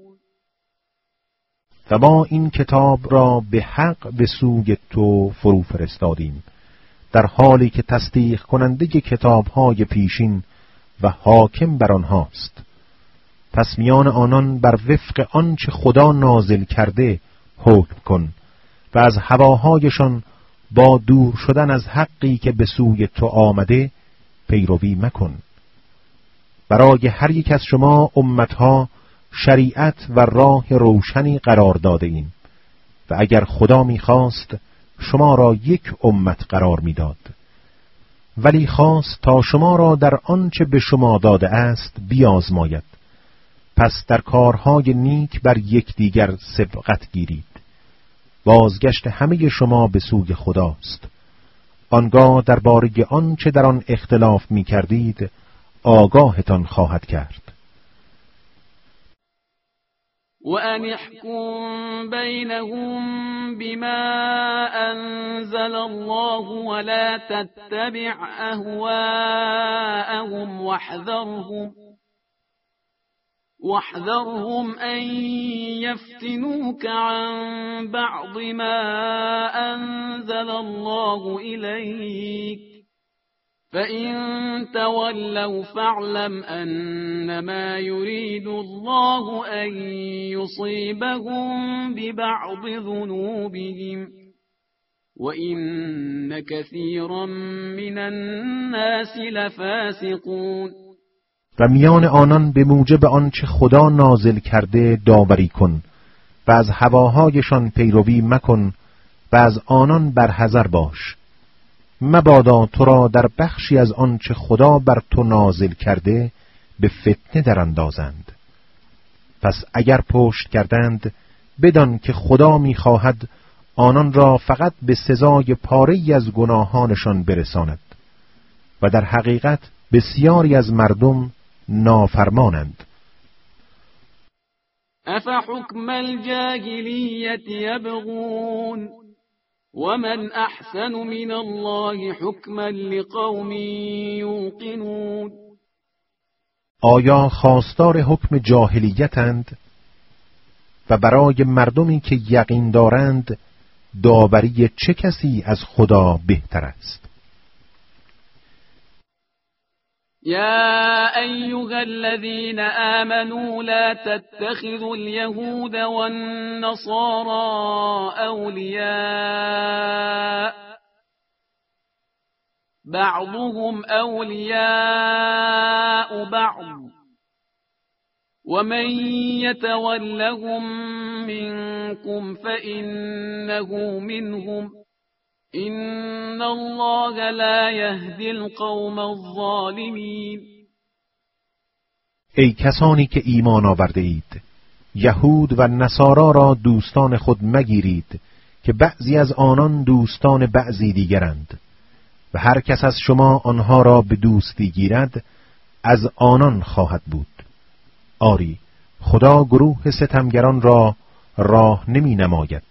و ما این کتاب را به حق به سوی تو فرو فرستادیم، در حالی که تصدیق کننده کتاب‌های پیشین و حاکم بر آنهاست. پس میان آنان بر وفق آنچه خدا نازل کرده حکم کن و از هواهایشان با دور شدن از حقی که به سوی تو آمده پیروی مکن. برای هر یک از شما امتها شریعت و راه روشنی قرار داده ایم و اگر خدا می‌خواست شما را یک امت قرار می‌داد، ولی خواست تا شما را در آنچه به شما داده است بیازماید. پس در کارهای نیک بر یکدیگر سبقت گیرید. بازگشت همه شما به سوی خداست. آنگاه درباره آنچه در آن اختلاف می‌کردید آگاهتان خواهد کرد. وَأَنِ احْكُم بَيْنَهُم بِمَا أَنزَلَ اللَّهُ وَلَا تَتَّبِعْ أَهْوَاءَهُمْ وَاحْذَرْهُمْ أَن يَفْتِنُوكَ عَن بَعْضِ مَا أَنزَلَ اللَّهُ إِلَيْكَ فَإِن تَوَلَّوْا فَاعْلَمْ أَنَّمَا يُرِيدُ اللَّهُ أَن يُصِيبَهُم بِبَعْضِ ذُنُوبِهِمْ وَإِنَّ كَثِيرًا مِنَ النَّاسِ لَفَاسِقُونَ. و میان آنان به موجب آنچه خدا نازل کرده داوری کن و از هواهایشان پیروی مکن و از آنان برحذر باش. مبادا تو را در بخشی از آنچه خدا بر تو نازل کرده به فتنه در اندازند. پس اگر پشت کردند بدان که خدا می‌خواهد آنان را فقط به سزای پاره‌ای از گناهانشان برساند و در حقیقت بسیاری از مردم نافرمانند. افحکم الجاهلیت یبغون ومن احسن من الله حکما لقوم یوقنون. آیا خواستار حکم جاهلیتند؟ و برای مردمی که یقین دارند داوری چه کسی از خدا بهتر است؟ يا أيها الذين آمنوا لا تتخذوا اليهود والنصارى أولياء بعضهم أولياء بعض ومن يتولهم منكم فإنه منهم إن الله لا يهدي القوم الظالمين. ای کسانی که ایمان آورده اید، یهود و نصارا را دوستان خود مگیرید که بعضی از آنان دوستان بعضی دیگرند و هر کس از شما آنها را به دوستی گیرد از آنان خواهد بود. آری، خدا گروه ستمگران را راه نمی نماید.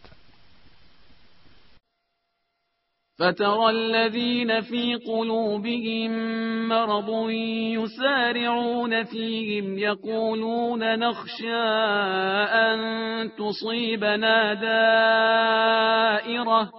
فترى الذين في قلوبهم مرض يسارعون فيهم يقولون نخشى أن تصيبنا دائرة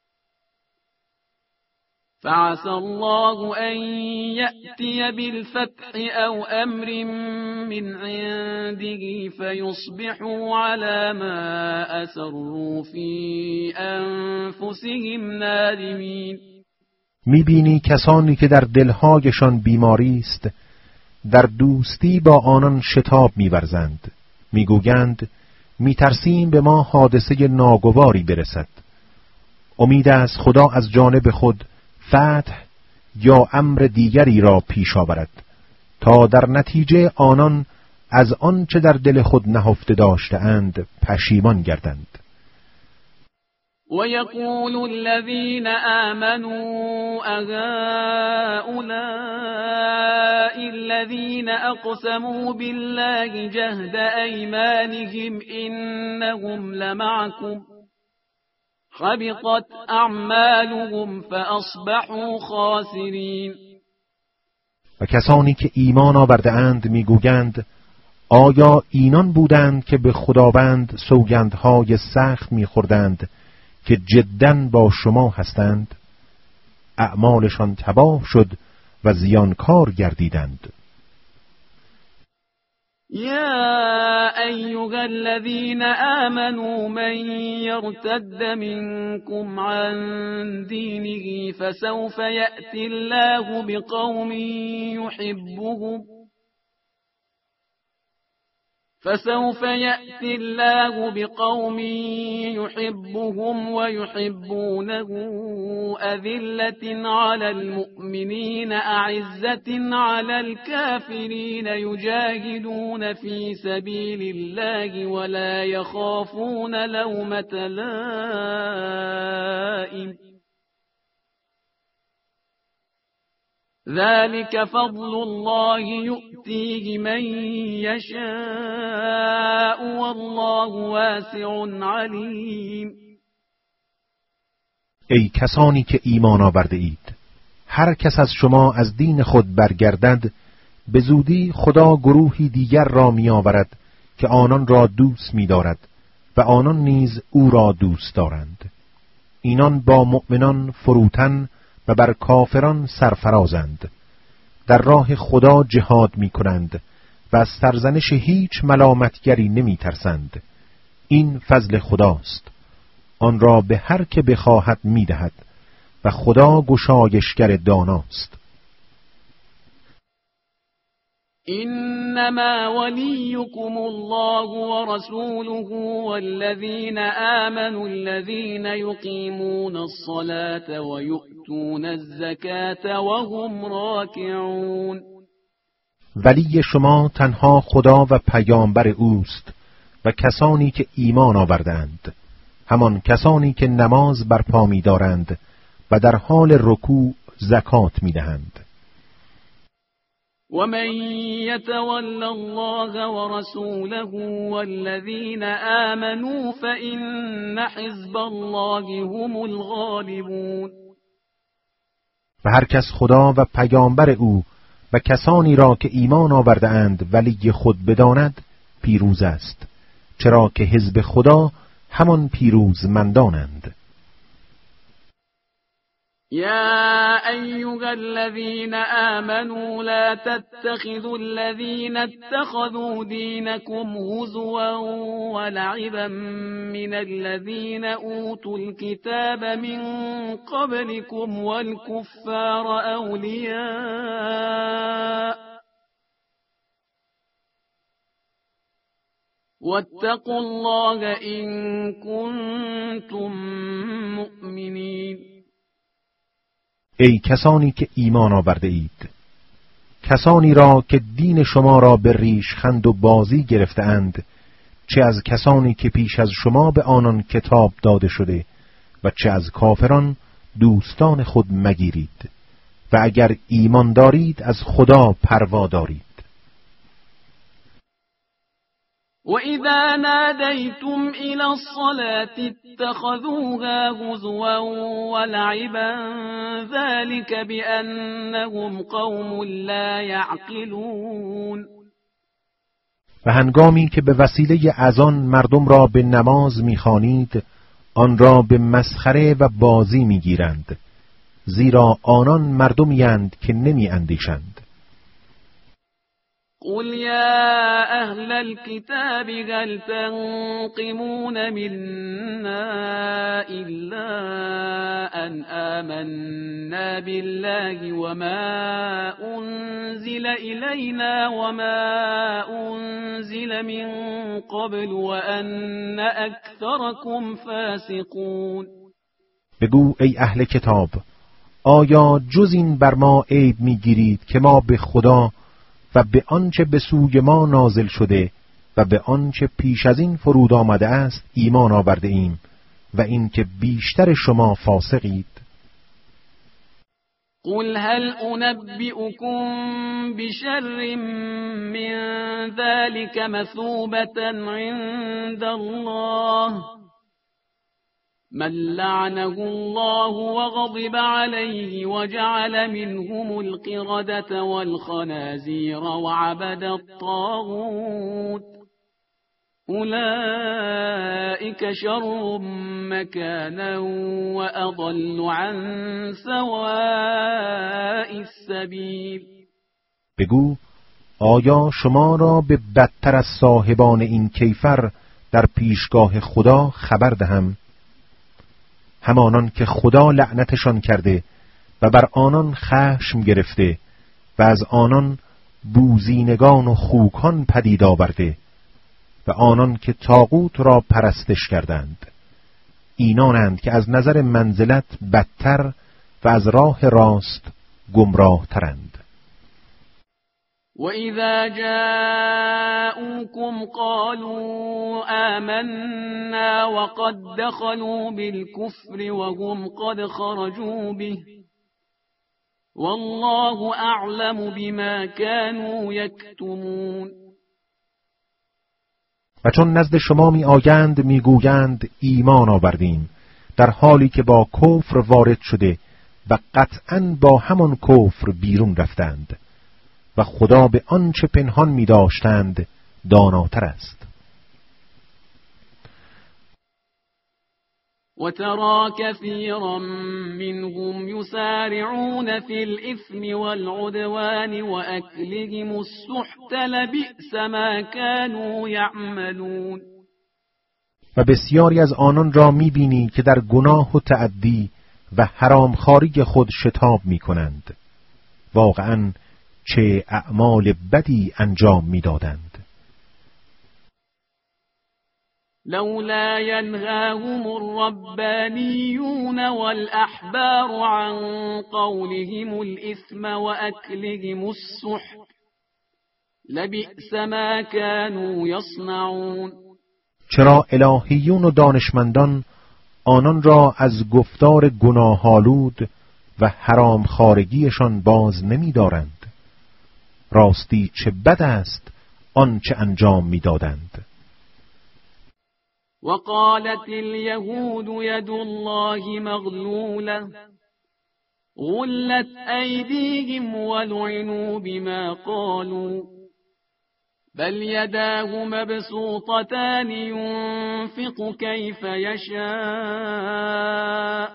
فعسى الله أن يأتي بالفتح أو أمر من عنده فيصبحوا على ما أسروا في أنفسهم نادمين. میبینی کسانی که در دلهایشان بیماری است در دوستی با آنان شتاب می‌ورزند، میگویند میترسیم به ما حادثه ناگواری برسد. امید است خدا از جانب خود فتح یا امر دیگری را پیش آورد تا در نتیجه آنان از آنچه در دل خود نهفته داشته‌اند پشیمان گردند. ويقول الذين آمنوا أهؤلاء الذين أقسموا بالله جهد أيمانهم إنهم لمعكم حبطت أعمالهم فأصبحوا خاسرين. و کسانی که ایمان آورده اند میگویند آیا اینان بودند که به خداوند سوگندهای سخت میخوردند که جداً با شما هستند؟ اعمالشان تباه شد و زیانکار گردیدند. يا أيها الذين آمنوا من يرتد منكم عن دينه فسوف يأتي الله بقوم يحبهم ويحبونه أذلة على المؤمنين أعزة على الكافرين يجاهدون في سبيل الله ولا يخافون لومة لائم ذلك فضل الله يؤتيه من يشاء والله واسع علیم. ای کسانی که ایمان آورده اید، هر کس از شما از دین خود برگردد به زودی خدا گروهی دیگر را می آورد که آنان را دوست می دارد و آنان نیز او را دوست دارند. اینان با مؤمنان فروتن و بر کافران سرفرازند، در راه خدا جهاد می کنند و از سرزنش هیچ ملامتگری نمی ترسند. این فضل خداست، آن را به هر که بخواهد می دهد و خدا گشایشگر داناست. إنما وليكم الله ورسوله والذين آمنوا الذين يقيمون الصلاة ويؤتون الزكاة وهم راكعون. ولی شما تنها خدا و پیامبر اوست و کسانی که ایمان آوردند، همان کسانی که نماز برپا می دارند و در حال رکوع زکات می دهند. ومن يتول الله ورسوله والذين آمنوا فإن حزب الله هم الغالبون. و هر کس خدا و پیامبر او و کسانی را که ایمان آورده اند ولی خود بداند پیروز است، چرا که حزب خدا همان پیروزمندانند. يا أيها الذين آمنوا لا تتخذوا الذين اتخذوا دينكم هزوا ولعبا من الذين أوتوا الكتاب من قبلكم والكفار أولياء واتقوا الله إن كنتم مؤمنين. ای کسانی که ایمان آورده اید، کسانی را که دین شما را به ریشخند و بازی گرفته‌اند، چه از کسانی که پیش از شما به آنان کتاب داده شده و چه از کافران، دوستان خود مگیرید و اگر ایمان دارید از خدا پروا دارید. وَإِذَا نَادَيْتُمْ إِلَى الصَّلَاةِ اتَّخَذُوهَا هُزُوًا وَلَعِبًا ذَلِكَ بِأَنَّهُمْ قَوْمٌ لَا يَعْقِلُونَ. و هنگامی که به وسیله اذان مردم را به نماز می‌خوانید، آن را به مسخره و بازی می‌گیرند، زیرا آنان مردمی‌اند که نمی‌اندیشند. قل يا أهل الكتاب هل تنقمون منا إلا أن آمنا بالله وما أنزل إلينا وما أنزل من قبل وأن أكثركم فاسقون. بگو ای اهل کتاب، آیا جز این بر ما عیب می‌گیرید که ما به خدا و به آنچه به سوی ما نازل شده و به آنچه پیش از این فرود آمده است ایمان آورده ایم و اینکه بیشتر شما فاسقید؟ قل هل أنبئكم بشر من ذلك مثوبة عند الله من لعنه الله وغضب عليه وجعل منهم القردة والخنازير وعبد الطاغوت أولئك شر مكانا وأضل عن سواء السبيل. بگو آیا شما را به بدتر از صاحبان این کیفر در پیشگاه خدا خبر دهم؟ همانان که خدا لعنتشان کرده و بر آنان خشم گرفته و از آنان بوزینگان و خوکان پدید آورده و آنان که طاغوت را پرستش کردند، اینانند که از نظر منزلت بدتر و از راه راست گمراه ترند. وَإِذَا جَاءُوكُمْ قَالُوا آمَنَّا وَقَدْ دَخَلُوا بِالْكُفْرِ وَهُمْ قَدْ خَرَجُوا بِهِ وَاللَّهُ أَعْلَمُ بِمَا كَانُوا يَكْتُمُونَ. و چون نزد شما می آیند می گویند ایمان آوردیم، در حالی که با کفر وارد شده و قطعاً با همان کفر بیرون رفتند و خدا به آنچه پنهان می داشتند داناتر است. وَتَرَى كَثِيرًا مِّنْهُمْ يُسَارِعُونَ فِي الْإِثْمِ وَالْعُدْوَانِ وَأَكْلِهِمُ السُّحْتَ لَبِئْسَ مَا كَانُوا يَعْمَلُونَ. و بسیاری از آنان را می بینی که در گناه و تعدی و حرامخواری خود شتاب می کنند. واقعاً چه اعمال بدی انجام می دادند. لولا ينهاهم الربانيون والأحبار عن قولهم الإثم وأكلهم السحت لبئس ما كانوا يصنعون. چرا الهیون و دانشمندان آنان را از گفتار گناه‌آلود و حرامخوارگیشان باز نمی دارند؟ راستی چه بد است آنچه انجام می دادند. وقالت اليهود يد الله مغلولة غلت أيديهم ولعنوا بما قالوا بل يداه مبسوطتان ينفق كيف يشاء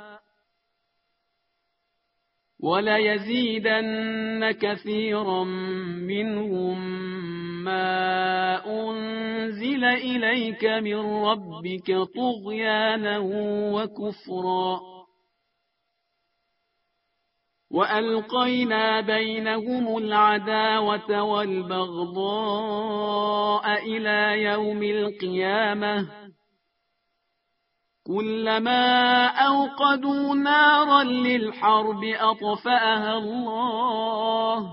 وليزيدن كثيرا منهم ما أنزل إليك من ربك طغيانا وكفرا وألقينا بينهم العداوة والبغضاء إلى يوم القيامة كلما أوقدوا نارا للحرب أطفأها الله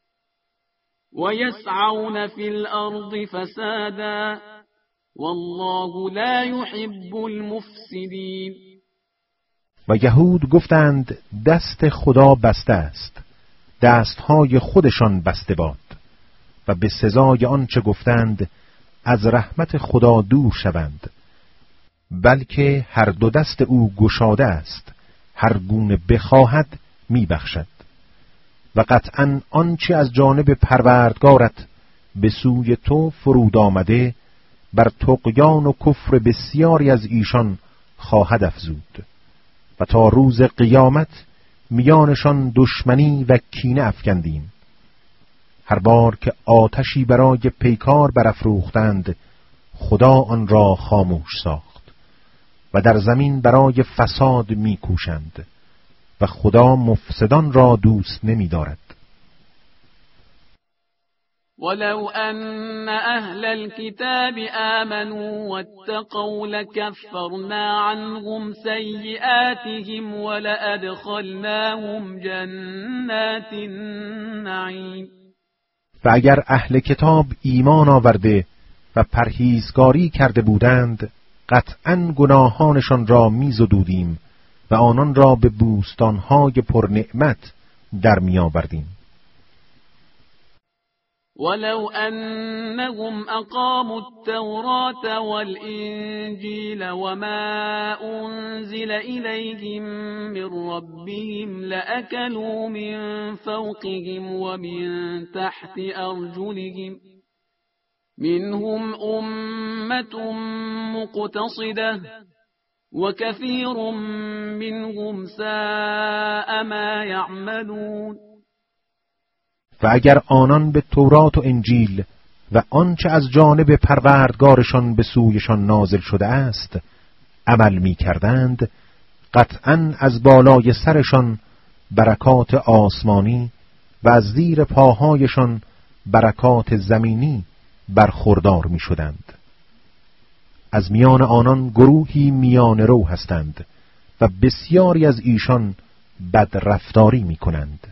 ويسعون في الأرض فسادا والله لا يحب المفسدين. و یهود گفتند دست خدا بسته است، دستهای خودشان بسته باد و به سزای آنچه گفتند از رحمت خدا دور شوند، بلکه هر دو دست او گشاده است، هر گونه بخواهد میبخشد و قطعاً آنچه از جانب پروردگارت به سوی تو فرود آمده بر طغیان و کفر بسیاری از ایشان خواهد افزود و تا روز قیامت میانشان دشمنی و کینه افکندیم. هر بار که آتشی برای پیکار برافروختند خدا آن را خاموش ساخت و در زمین برای فساد میکوشند و خدا مفسدان را دوست نمی‌دارد. ولو أن أهل الكتاب آمنوا واتقوا لكفرنا عنهم سيئاتهم ولأدخلناهم جنات النعيم. و اگر اهل کتاب ایمان آورده و پرهیزگاری کرده بودند قطعاً گناهانشان را میزدودیم و آنان را به بوستانهای پرنعمت در میآوردیم. ولو أنهم أقاموا التوراة والإنجيل وما أنزل إليهم من ربهم لأكلوا من فوقهم ومن تحت أرجلهم منهم أمة مقتصدة وكثير منهم ساء ما يعملون. و اگر آنان به تورات و انجیل و آنچه از جانب پروردگارشان به سویشان نازل شده است عمل می کردند قطعاً از بالای سرشان برکات آسمانی و از زیر پاهایشان برکات زمینی برخوردار می شدند. از میان آنان گروهی میان رو هستند و بسیاری از ایشان بدرفتاری می کنند.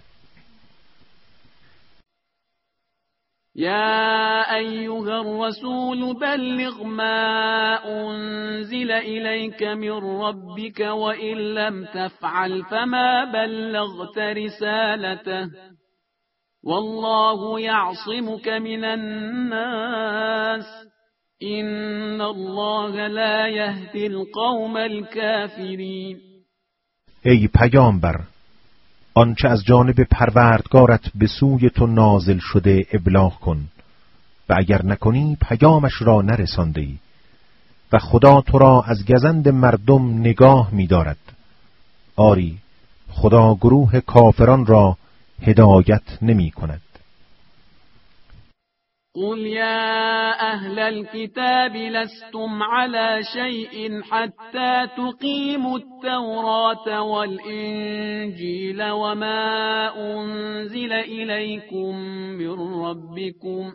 يا أيها الرسول بلغ ما أنزل إليك من ربك وإن لم تفعل فما بلغت رسالته والله يعصمك من الناس إن الله لا يهدي القوم الكافرين. ای پیامبر، آنچه از جانب پروردگارت به سوی تو نازل شده ابلاغ کن و اگر نکنی پیامش را نرسانده‌ای و خدا تو را از گزند مردم نگاه می‌دارد. آری خدا گروه کافران را هدایت نمی‌کند. قل يا أهل الكتاب لستم على شيء حتى تقيموا التوراة والإنجيل وما أنزل إليكم من ربكم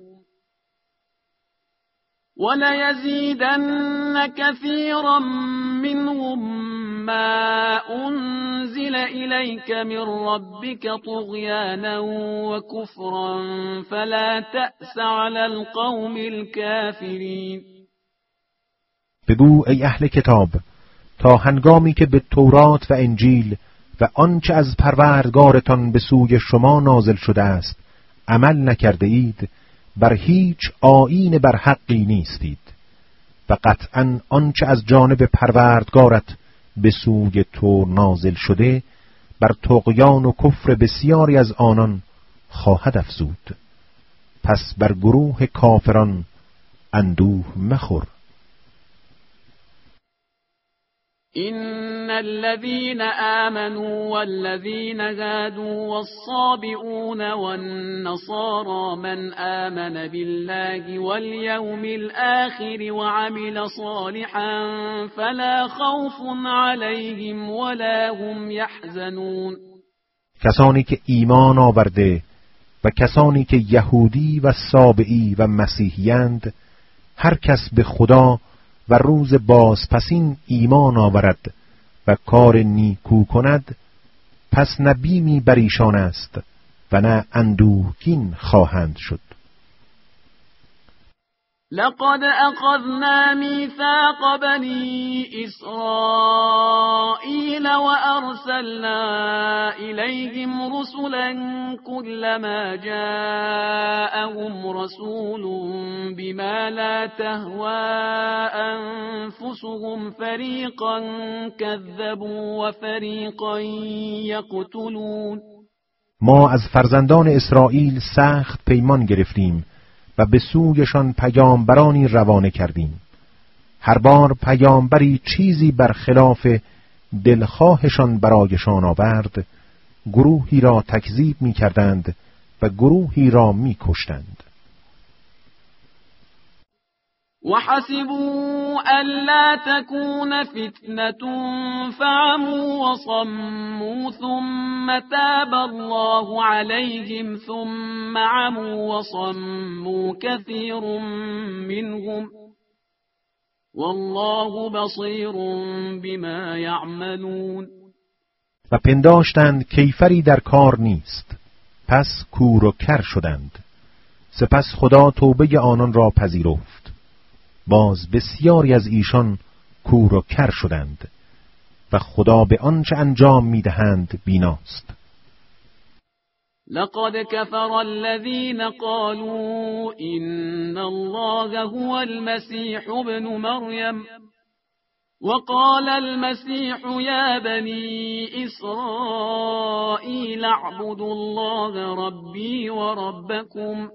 وليزيدن كثيرا منهم ما أنزل إليك من ربك طغيانا وكفرا فلا تأس على القوم الكافرين. بگو ای اهل کتاب، تا هنگامی که به تورات و انجیل و آنچه از پروردگارتان به سوی شما نازل شده است عمل نکرده اید بر هیچ آیین بر حقی نیستید و قطعاً آنچه از جانب پروردگارت به سوی تو نازل شده بر طغیان و کفر بسیاری از آنان خواهد افزود پس بر گروه کافران اندوه مخور. إن الذين آمنوا والذين هادوا والصابئون والنصارى من آمن بالله واليوم الآخر وعمل صالحا فلا خوف عليهم ولا هم يحزنون. کسانی که ایمان آورده و کسانی که یهودی و سابئی و مسیحیند، هر کس به خدا و روز بازپسین ایمان آورد و کار نیکو کند، پس نه بیمی بر ایشان است و نه اندوهگین خواهند شد. لقد أخذنا ميثاق بني إسرائيل وأرسلنا إليهم رسلا كلما جاءهم رسول بما لا تهوى أنفسهم فريقا كذبوا وفريقا يقتلون. ما از فرزندان اسرائیل سخت پیمان گرفتیم و به سویشان پیامبرانی روانه کردیم. هر بار پیامبری چیزی برخلاف دلخواهشان برایشان آورد، گروهی را تکذیب می کردند و گروهی را می کشتند. وحسبوا ألا تكون فتنة فعموا وصموا ثم تاب الله عليهم ثم عموا وصموا كثير منهم والله بصير بما يعملون. و پنداشتند کیفری در کار نیست، پس کور و کر شدند. سپس خدا توبه آنان را پذیرفت. باز بسیاری از ایشان کور و کر شدند و خدا به آنچه انجام میدهند بیناست. لقد كفر الذين قالوا إن الله هو المسيح ابن مريم وقال المسيح يا بني إسرائيل اعبدوا الله ربي وربكم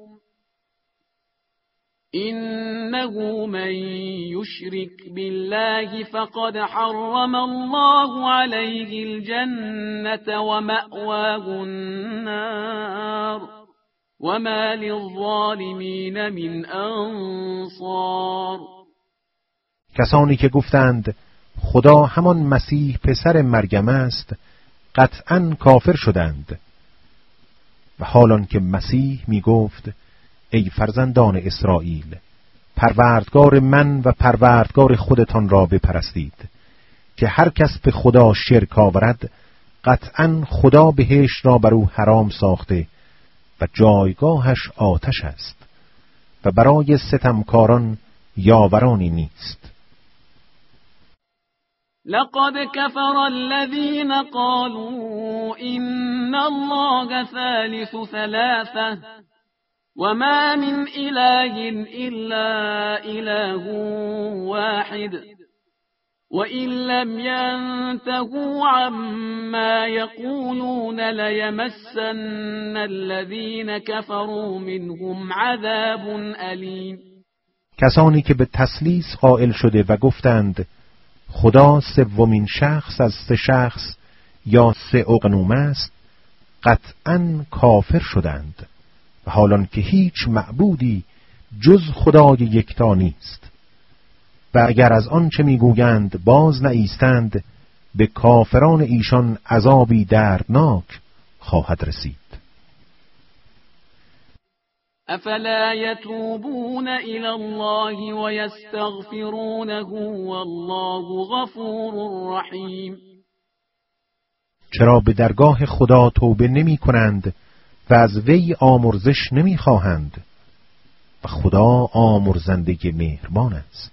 إنه من يشرك بالله فقد حرم الله عليه الجنة ومأواه النار وما للظالمين من أنصار. کسانی که گفتند خدا همان مسیح پسر مریم است قطعاً کافر شدند، و حالان که مسیح می گفت ای فرزندان اسرائیل، پروردگار من و پروردگار خودتان را بپرستید، که هر کس به خدا شرک آورد قطعاً خدا بهشت را بر او حرام ساخته و جایگاهش آتش است و برای ستمکاران یاورانی نیست. لقد كفر الذين قالوا إن الله ثالث ثلاثة وما من إله إلا إله واحد وإن لم ينتهوا عما يقولون ليمسن الذين كفروا منهم عذاب أليم. کسانی که به تثلیث قائل شده و گفتند خدا سومین شخص از سه شخص یا سه اقنوم است، قطعاً کافر شدند، و حالان که هیچ معبودی جز خدای یکتا نیست. و اگر از آنچه میگویند باز نایستند، به کافران ایشان عذابی دردناک خواهد رسید. افلا يتوبون الى الله ويستغفرونه والله غفور رحیم. چرا به درگاه خدا توبه نمی کنند و از وی آمرزش نمی خواهند و خدا آمرزنده مهربان است.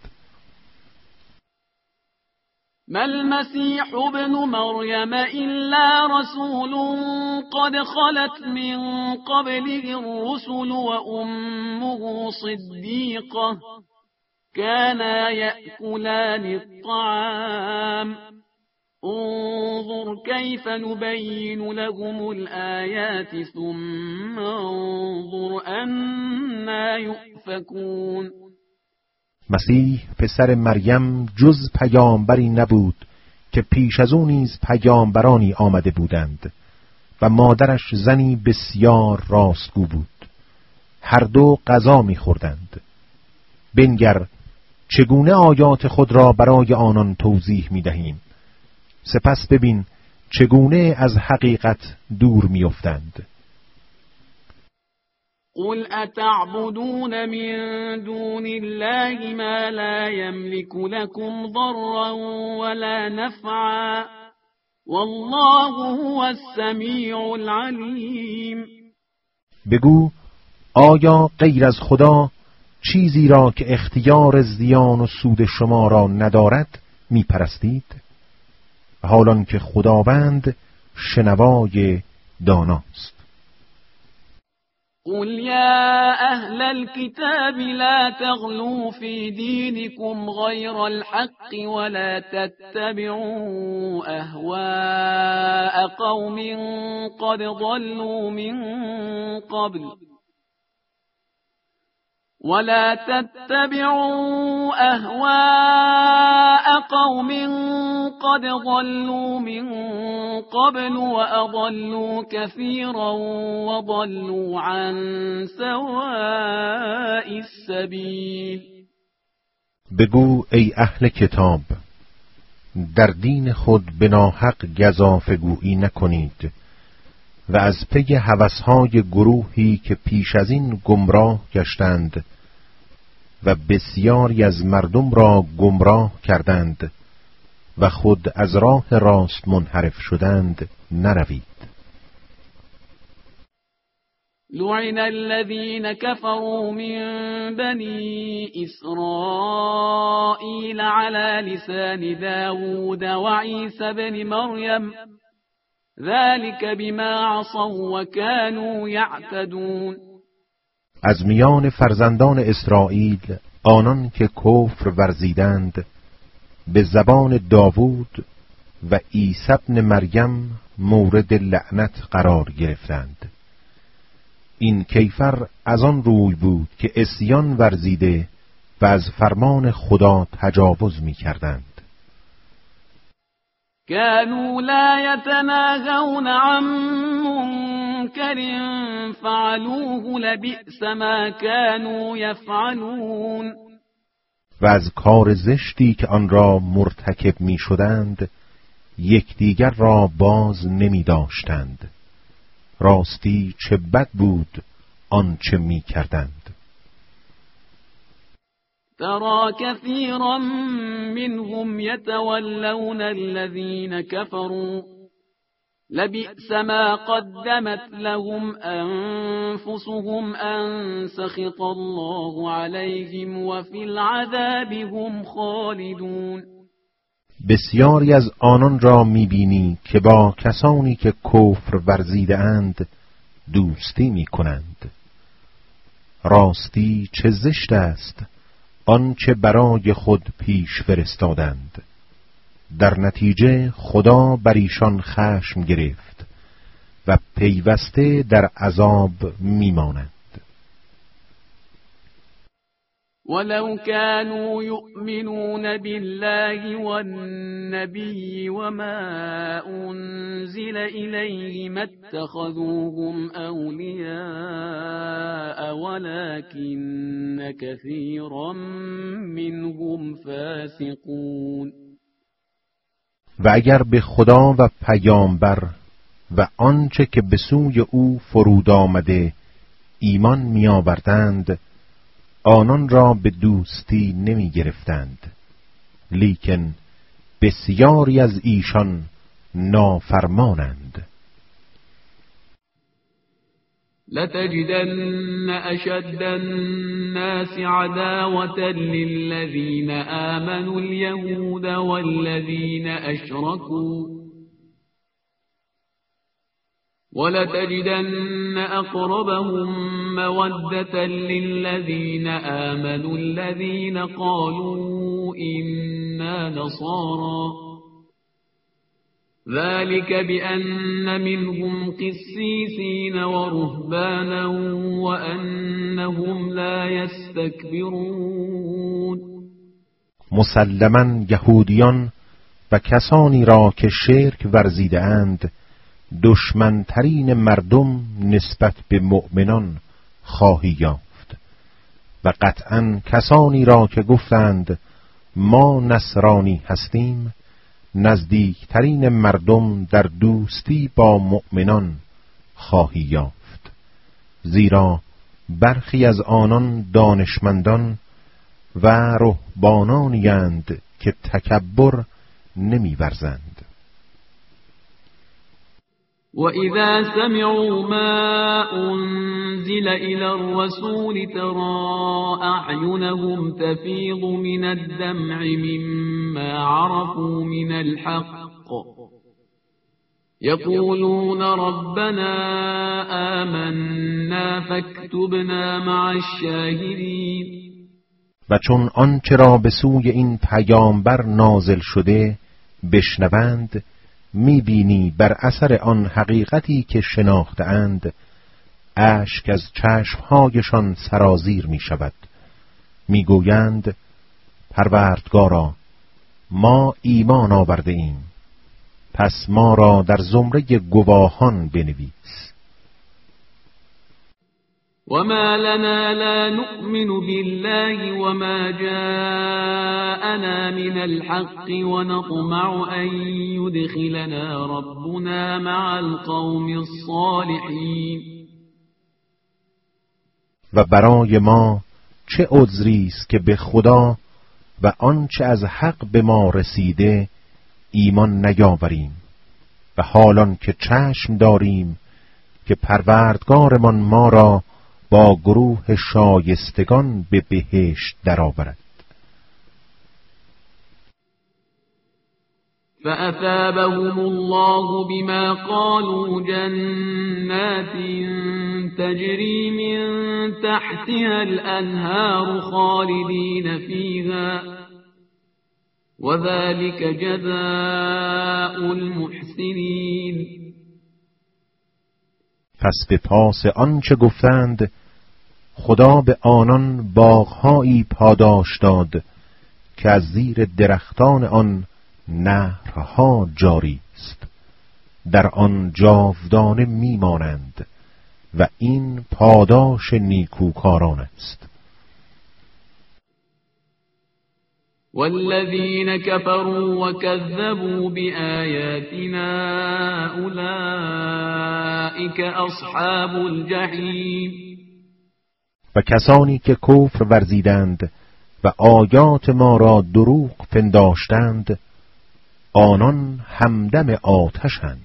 ما المسيح ابن مريم إلا رسول قد خلت من قبله الرسل وأمه صديقة كانا يأكلان الطعام انظر كيف نبين لهم الآيات ثم انظر أنا يؤفكون. مسیح پسر مریم جز پیامبری نبود که پیش از او نیز پیامبرانی آمده بودند و مادرش زنی بسیار راستگو بود. هر دو غذا می‌خوردند. بنگر چگونه آیات خود را برای آنان توضیح می‌دهیم. سپس ببین چگونه از حقیقت دور می‌افتند. قل اتعبدون من دون الله ما لا يملك لكم ضرا ولا نفعا والله هو السمیع العلیم. بگو آیا غیر از خدا چیزی را که اختیار زیان و سود شما را ندارد میپرستید؟ حالان که خداوند شنوای داناست. قل يا أهل الكتاب لا تغلوا في دينكم غير الحق ولا تتبعوا أهواء قوم قد ضلوا من قبل ولا تتبعوا أهواء قوم قد ضلوا من قبل وأضلوا كثيرا وضلوا عن سواء السبيل. بگو ای اهل کتاب در دین خود به ناحق گزافه‌گویی نکنید و از پی هوس‌های گروهی که پیش از این گمراه گشتند و بسیاری از مردم را گمراه کردند و خود از راه راست منحرف شدند نروید. لعن الذين كفروا من بني إسرائيل على لسان داود وعيسى بن مريم ذلك بما عصوا وكانوا يعتدون. از میان فرزندان اسرائیل آنان که کفر ورزیدند به زبان داوود و عیسی ابن مریم مورد لعنت قرار گرفتند. این کیفر از آن روی بود که عصیان ورزیده و از فرمان خدا تجاوز می کردند. كانوا لا يتناهون عن منكر فعلوه لبئس ما كانوا يفعلون. و از کار زشتی که آن را مرتکب می شدند یکدیگر را باز نمی داشتند. راستی چه بد بود آنچه می کردند. ترى كثيرا منهم يتولون الذين كفروا لبئس ما قدمت لهم أنفسهم أن سخط الله عليهم وفي العذاب هم خالدون. بسیاری از آنان را می‌بینی که با کسانی که کفر ورزیده اند دوستی می‌کنند. راستی چه زشت است آنچه برای خود پیش فرستادند. در نتیجه خدا بر ایشان خشم گرفت و پیوسته در عذاب میمانند. ولو كانوا يؤمنون بالله والنبي وما أنزل إليه ما اتخذوهم أولياء ولكن كثيرا منهم فاسقون. و اگر به خدا و پیامبر و آنچه که به سوی او فرود آمده ایمان می آوردند آنان را به دوستی نمی گرفتند، لیکن بسیاری از ایشان نافرمانند. لتجدن أشد الناس عداوة للذين آمنوا اليهود والذين أشركوا ولتجدن أقربهم مودة للذين آمنوا الذين قالوا إنا نصارى ذلك بأن منهم قسيسين ورهبانا وأنهم لا يستكبرون. مسلماً یهودیان و کسانی را که شرک ورزیده اند دشمنترین مردم نسبت به مؤمنان خواهی یافت و قطعاً کسانی را که گفتند ما نصرانی هستیم نزدیکترین مردم در دوستی با مؤمنان خواهی یافت، زیرا برخی از آنان دانشمندان و رهبانانی اند که تکبر نمی‌ورزند. وَإِذَا سَمِعُوا مَا أُنزِلَ إِلَى الرَّسُولِ تَرَىٰ أَعْيُنَهُمْ تَفِيضُ مِنَ الدَّمْعِ مِمَّا عَرَفُوا مِنَ الْحَقِّ يَقُولُونَ رَبَّنَا آمَنَّا فَاكْتُبْنَا مَعَ الشَّاهِدِينَ. و چون آنچه را به سوی این پیامبر نازل شده بشنوند می‌بینی بر اثر آن حقیقتی که شناخته‌اند اشک از چشمهایشان سرازیر می‌شود. می‌گویند پروردگارا ما ایمان آورده ایم، پس ما را در زمره گواهان بنویس. وما لنا لا نؤمن بالله وما جاءنا من الحق ونطمع أن يدخلنا ربنا مع القوم الصالحين. و برای ما چه عذری است که به خدا و آنچه از حق به ما رسیده ایمان نیاوریم و حالان که چشم داریم که پروردگارمان ما را با گروه شایستگان به بهشت درآورد. فأثابهم الله بما قالوا جنات تجري من تحتها الأنهار خالدين فيها وذلك جزاء المحسنين. پس به پاس آنچه گفتند خدا به آنان باغهایی پاداش داد که از زیر درختان آن نهرها جاری است، در آن جاودانه میمانند و این پاداش نیکوکاران است. والذين كفروا وكذبوا بآياتنا أولئك أصحاب الجحیم. و کسانی که کفر ورزیدند و آیات ما را دروغ پنداشتند آنان همدم آتشند.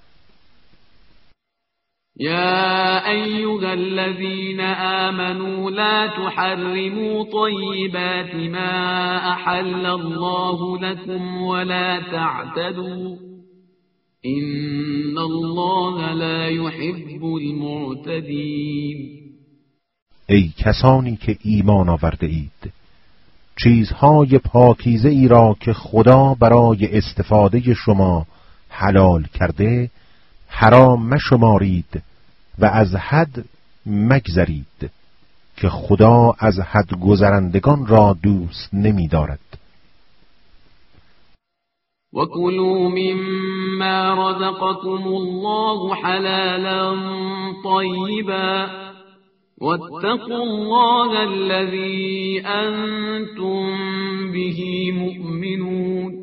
يا أيها الذين آمنوا لا تحرموا طيبات ما أحل الله لكم ولا تعتدوا إن الله لا يحب المعتدين. ای کسانی که ایمان آورده اید، چیزهای پاکیزه ای را که خدا برای استفاده شما حلال کرده حرام مشمارید و از حد مگذرید که خدا از حد گذرندگان را دوست نمی دارد. وَكُلُوا مِمَّا رَزَقَكُمُ اللَّهُ حَلَالًا طَيِّبًا وَاتَّقُوا اللَّهَ الَّذِي أَنْتُمْ بِهِ مُؤْمِنُونَ.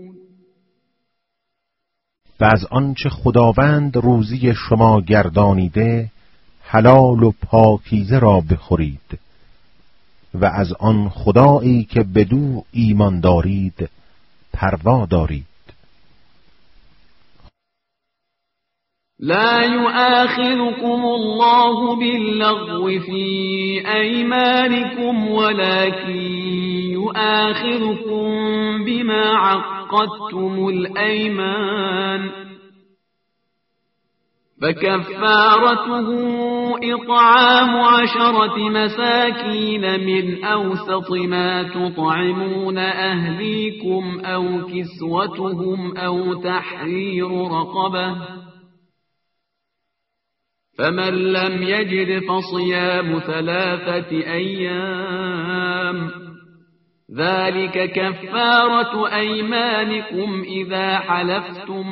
و از آنچه خداوند روزی شما گردانیده حلال و پاکیزه را بخورید و از آن خدایی که بدو ایمان دارید پروا دارید. لا يؤاخذكم الله باللغو في أيمانكم ولكن يؤاخذكم بما عقدتم الأيمان فكفارته إطعام 10 مساكين من أوسط ما تطعمون أهليكم أو كسوتهم أو تحرير رقبة فمن لم يجد فصيام 3 أيام ذلك كفارة أيمانكم إذا حلفتم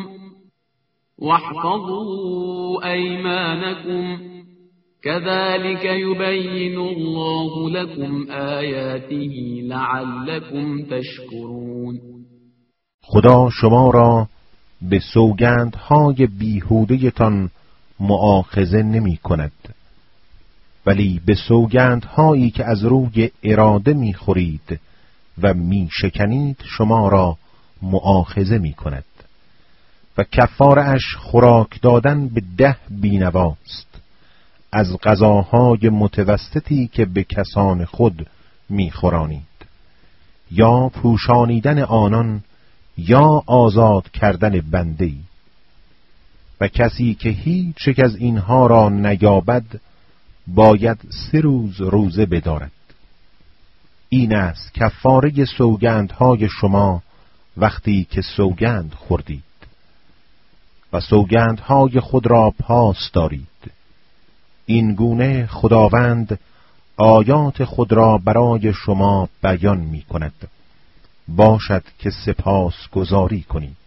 واحفظوا أيمانكم كذلك يبين الله لكم آياته لعلكم تشكرون. خدا شما را به سوگندهای بیهوده‌تان مؤاخذه نمی کند، ولی به سوگندهایی که از روی اراده می خورید و می شکنید شما را مؤاخذه می کند و کفاره‌اش خوراک دادن به 10 بینواست از غذاهای متوسطی که به کسان خود می خورانید، یا پوشانیدن آنان یا آزاد کردن بنده‌ای، و کسی که هیچ یک از اینها را نیابد باید 3 روز روزه بدارد. این است کفاره سوگندهای شما وقتی که سوگند خوردید و سوگندهای خود را پاس دارید. این گونه خداوند آیات خود را برای شما بیان می کند، باشد که سپاس گزاری کنید.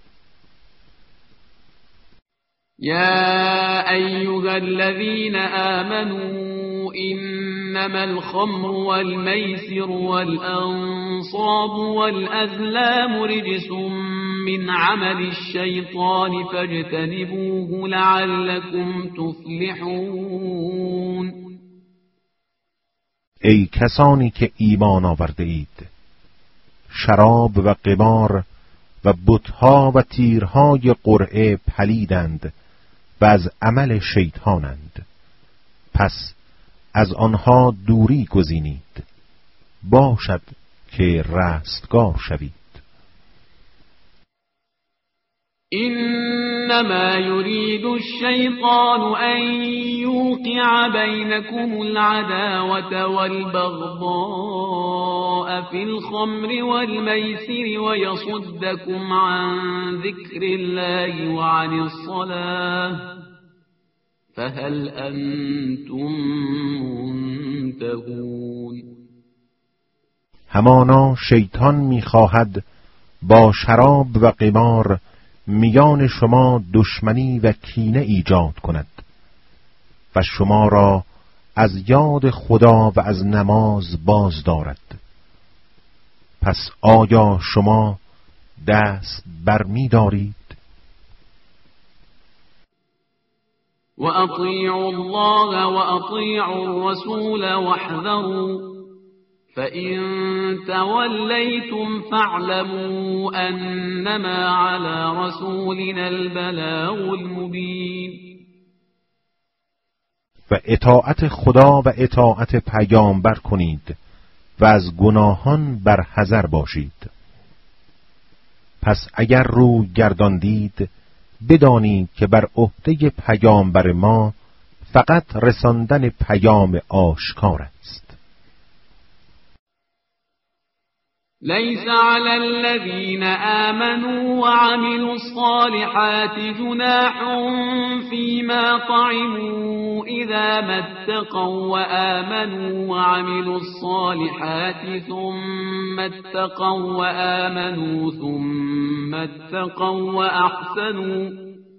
يا أيها الذين آمنوا إنما الخمر والميسر والأنصاب والأزلام رجس من عمل الشيطان فاجتنبوه لعلكم تفلحون. ای کسانی که ایمان آورده اید، شراب و قمار و بتها و تیرهای قرعه پلیدند و از عمل شیطانند، پس از آنها دوری گزینید، باشد که رستگار شوید. إنما يريد الشيطان أن يوقع بينكم العداوة والبغضاء في الخمر والميسر ويصدكم عن ذكر الله وعن الصلاة فهل أنتم منتهون. همانا شیطان می‌خواهد با شراب و قمار میان شما دشمنی و کینه ایجاد کند و شما را از یاد خدا و از نماز باز دارد. پس آیا شما دست برمی دارید؟ و اطیعوا الله و اطیعوا الرسول واحذروا فإن توليتم فاعلموا أنما على رسولنا البلاغ المبين. و اطاعت خدا و اطاعت پیامبر کنید و از گناهان برحذر باشید. پس اگر روی گرداندید بدانید که بر عهده پیامبر ما فقط رساندن پیام آشکار است. ليس على الذين آمنوا وعملوا الصالحات جناح فيما طعموا إذا ما اتقوا وآمنوا وعملوا الصالحات ثم اتقوا وآمنوا ثم اتقوا وأحسنوا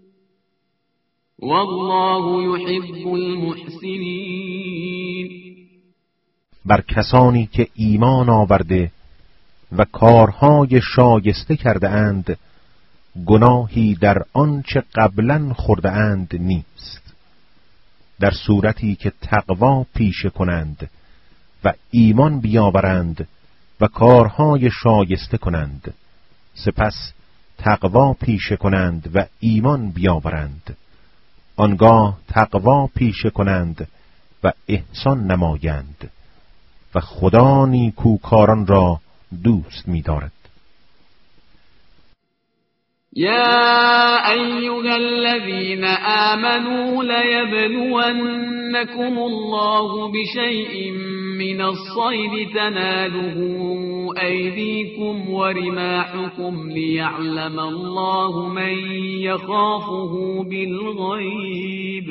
والله يحب المحسنين. بر کسانی که ایمان آورده و کارهای شایسته کرده اند گناهی در آنچه قبلا خورده اند نیست، در صورتی که تقوا پیشه کنند و ایمان بیاورند و کارهای شایسته کنند، سپس تقوا پیشه کنند و ایمان بیاورند، آنگاه تقوا پیشه کنند و احسان نمایند و خدا نیکوکاران را دوست می دارد. يا أيها الذين آمنوا ليبلونكم الله بشيء من الصيد تناله أيديكم ورماحكم ليعلم الله من يخافه بالغيب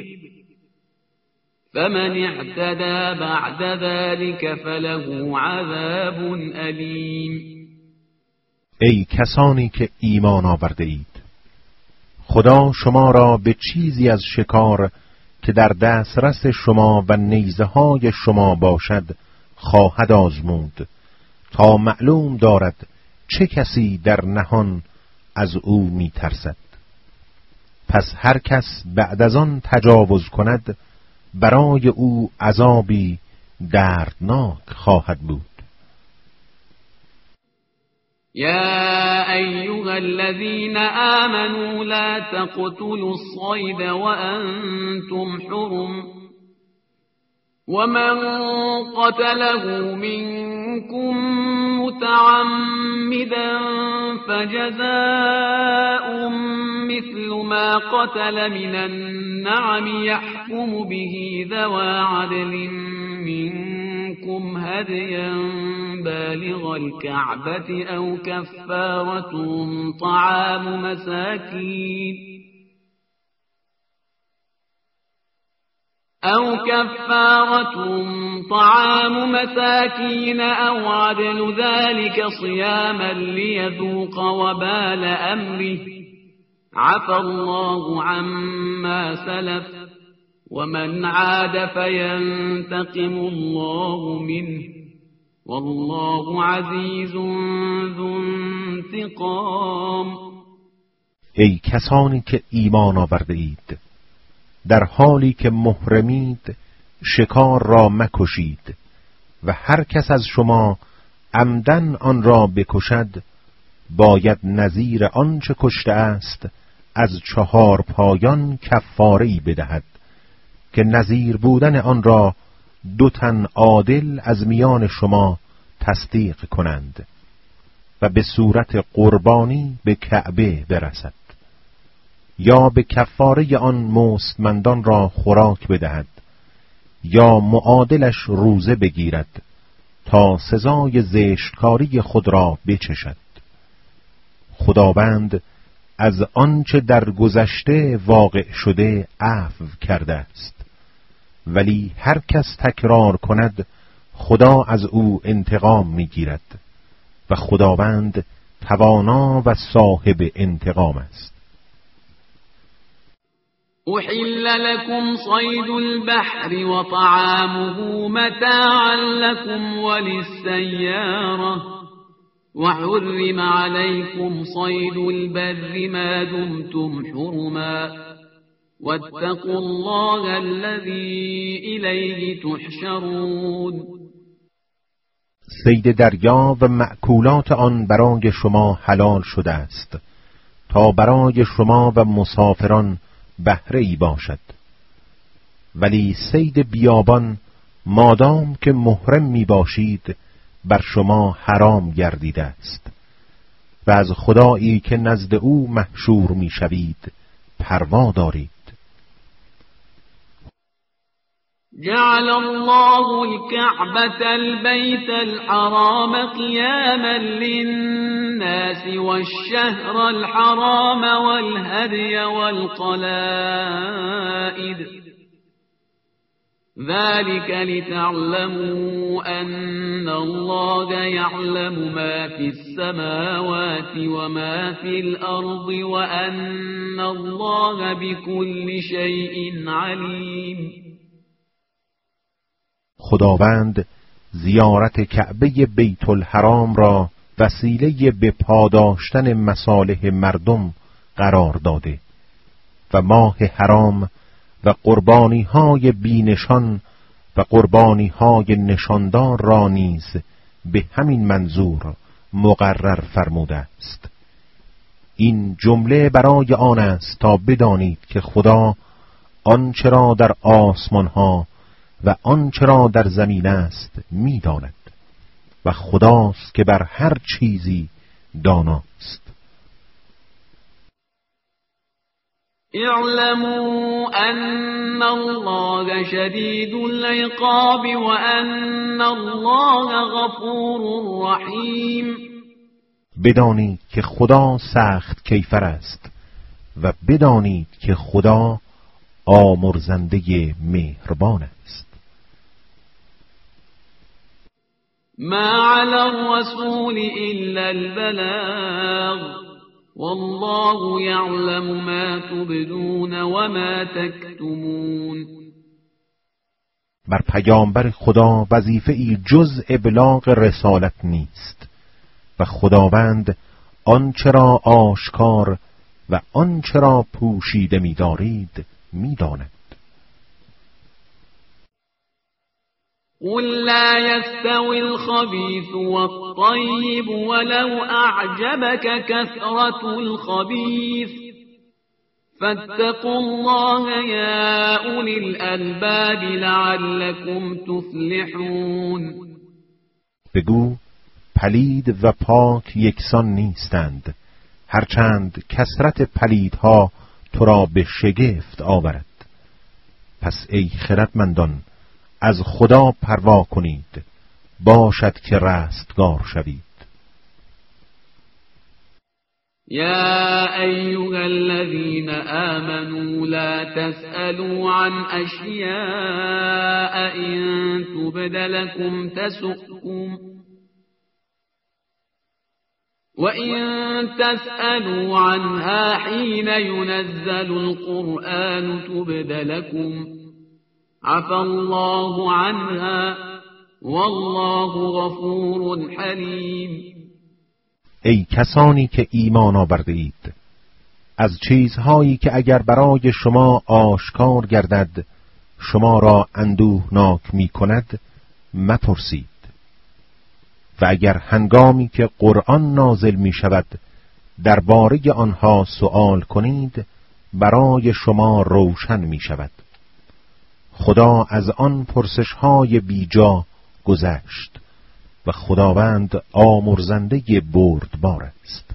فمن اعتدى بعد ذلك فله عذاب أليم. ای کسانی که ایمان آورده اید، خدا شما را به چیزی از شکار که در دسترس شما و نیزه های شما باشد خواهد آزمود تا معلوم دارد چه کسی در نهان از او می ترسد. پس هر کس بعد از آن تجاوز کند برای او عذابی دردناک خواهد بود. يا أيها الذين آمنوا لا تقتلوا الصيد وأنتم حرم ومن قتله منكم متعمدا فجزاء مثل ما قتل من النعم يحكم به ذوى عدل منكم هديا بالغ الكعبة أو كفارة طعام مساكين أو عدل ذلك صياما ليذوق وبال أمره عفى الله عما سلف ومن عاد فينتقم الله منه والله عزیز ذو انتقام. ای کسانی که ایمان آورده اید، در حالی که محرمید شکار را مکشید و هر کس از شما عمدن آن را بکشد باید نظیر آنچه کشته است از 4 پایان کفاره‌ای بدهد که نظیر بودن آن را 2 تن عادل از میان شما تصدیق کنند و به صورت قربانی به کعبه برسد، یا به کفاره آن مستمندان را خوراک بدهد یا معادلش روزه بگیرد تا سزای زشتکاری خود را بچشد. خداوند از آنچه در گذشته واقع شده عفو کرده است، ولی هر کس تکرار کند خدا از او انتقام میگیرد و خداوند توانا و صاحب انتقام است. أحل لكم صيد البحر وطعامه متاعا لكم وللسيارة وحرم عليكم صيد البر ما دمتم حرما واتقوا الله الذي إليه تحشرون. صید دریا و مأکولات آن برای شما حلال شده است تا برای شما و مسافران بهره‌ای باشد، ولی صید بیابان مادام که محرم می باشید بر شما حرام گردیده است و از خدایی که نزد او محشور می شوید پروا دارید. جعل الله الكعبة البيت الحرام قياما للناس والشهر الحرام والهدي والقلائد ذلك لتعلموا أن الله يعلم ما في السماوات وما في الأرض وأن الله بكل شيء عليم. خداوند زیارت کعبه بیت الحرام را وسیله به پاداشتن مصالح مردم قرار داده و ماه حرام و قربانی‌های بی‌نشان و قربانی‌های نشاندار را نیز به همین منظور مقرر فرموده است. این جمله برای آن است تا بدانید که خدا آنچه را در آسمان‌ها و آنچه را در زمین است می‌داند و خداست که بر هر چیزی داناست. اعلموا ان الله شدید العقاب و ان الله غفور رحیم. بدانید که خدا سخت کیفر است و بدانید که خدا آمرزنده مهربان است. ما علی الرسول الا البلاغ والله یعلم ما تبدون و ما تکتمون. بر پیامبر خدا وظیفه‌ای جز ابلاغ رسالت نیست و خداوند آنچه را آشکار و آنچه را پوشیده می‌دارید می‌داند. قل لا يستوي الخبيث والطيب ولو أعجبك كثرة الخبيث فاتقوا الله يا أولي الألباب لعلكم تفلحون. بگو پلید و پاک یکسان نیستند، هرچند کثرت پلیدها تو را به شگفت آورد. پس ای خردمندان از خدا پروا کنید، باشد که رستگار شوید. یا ایها الذین آمنوا لا تسألوا عن اشیاء ان تبد لكم تسؤكم وَإِن تَسْأَلُوا عَنْهَا حِينَ يُنَزَّلُ الْقُرْآنُ تُبْدَ لَكُمْ عَفَا اللَّهُ عَنْهَا وَاللَّهُ غَفُورٌ حَلِيمٌ. ای کسانی که ایمان آورده اید، از چیزهایی که اگر برای شما آشکار گردد شما را اندوهناک می کند مپرسید، و اگر هنگامی که قرآن نازل می شود درباره آنها سؤال کنید برای شما روشن می شود. خدا از آن پرسش‌های بیجا گذشت و خداوند آمرزنده بردبار است.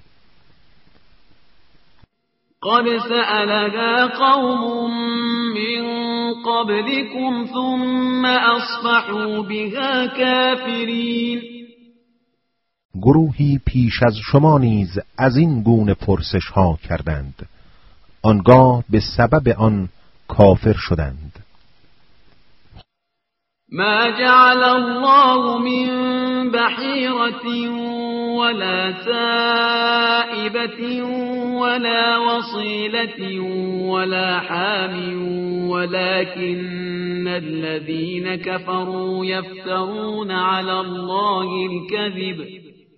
قد سألها قوم من قبلكم ثم أصبحوا بها كافرين. گروهی پیش از شما نیز از این گونه پرسش ها کردند، آنگاه به سبب آن کافر شدند. ما جعل الله من بحيرة ولا سائبة ولا وصيلة ولا حام ولكن الذين كفروا يفترون على الله الكذب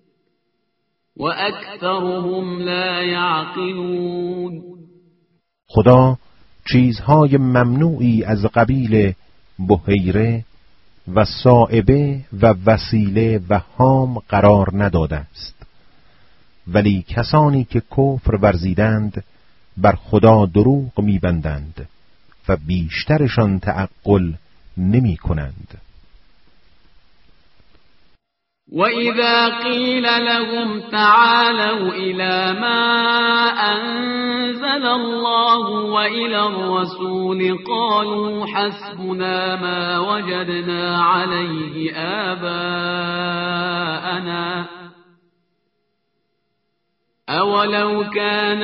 وأكثرهم لا يعقلون. خدا چیزهای ممنوعی از قبیل بحیره و سائبه و وسیله و حام قرار نداده است، ولی کسانی که کفر ورزیدند بر خدا دروغ می‌بندند و بیشترشان تعقل نمی کنند. وَإِذَا قِيلَ لَهُمْ تَعَالَوْا إِلَى مَا أَنزَلَ اللَّهُ وَإِلَى الرَّسُولِ قَالُوا حَسْبُنَا مَا وَجَدْنَا عَلَيْهِ آبَاءَنَا أَوَلَوْ كَانَ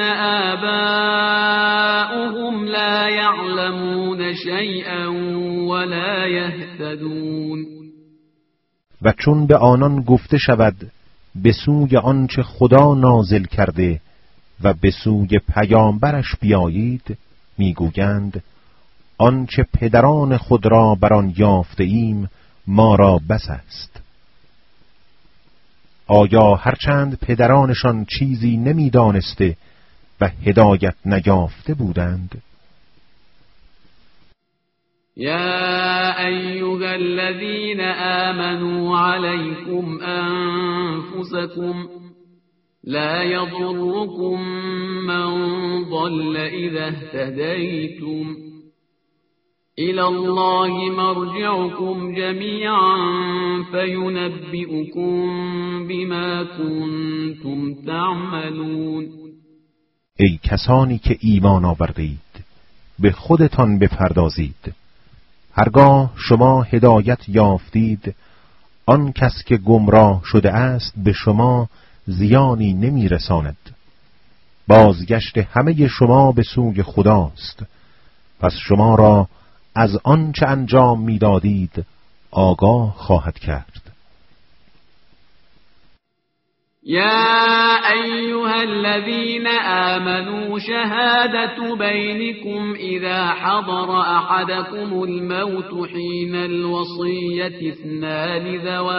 آبَاؤُهُمْ لَا يَعْلَمُونَ شَيْئًا وَلَا يَهْتَدُونَ. و چون به آنان گفته شود به سوی آنچه خدا نازل کرده و به سوی پیامبرش بیایید، میگویند آنچه پدران خود را بر آن یافته ایم ما را بس است. آیا هرچند پدرانشان چیزی نمیدانسته و هدایت نیافته بودند؟ يا أيها الذين آمنوا عليكم أنفسكم لا يضركم من ضل إذا اهتديتم إلى الله مرجعكم جميعا فينبئكم بما كنتم تعملون. ای کسانی که ایمان آوردید، به خودتان بپردازید. هرگاه شما هدایت یافتید، آن کس که گمراه شده است به شما زیانی نمیرساند. بازگشت همه شما به سوی خداست، پس شما را از آن چه انجام میدادید آگاه خواهد کرد. يا أيها الذين آمنوا شهادة بينكم إذا حضر أحدكم الموت حين الوصية اثنان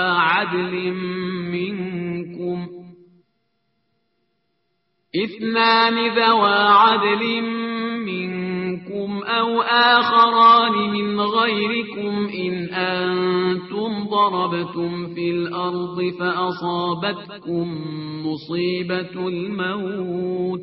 ذوى عدل منكم أو آخران من غيركم إن أنتم ضربتم في الأرض فأصابتكم مصيبة الموت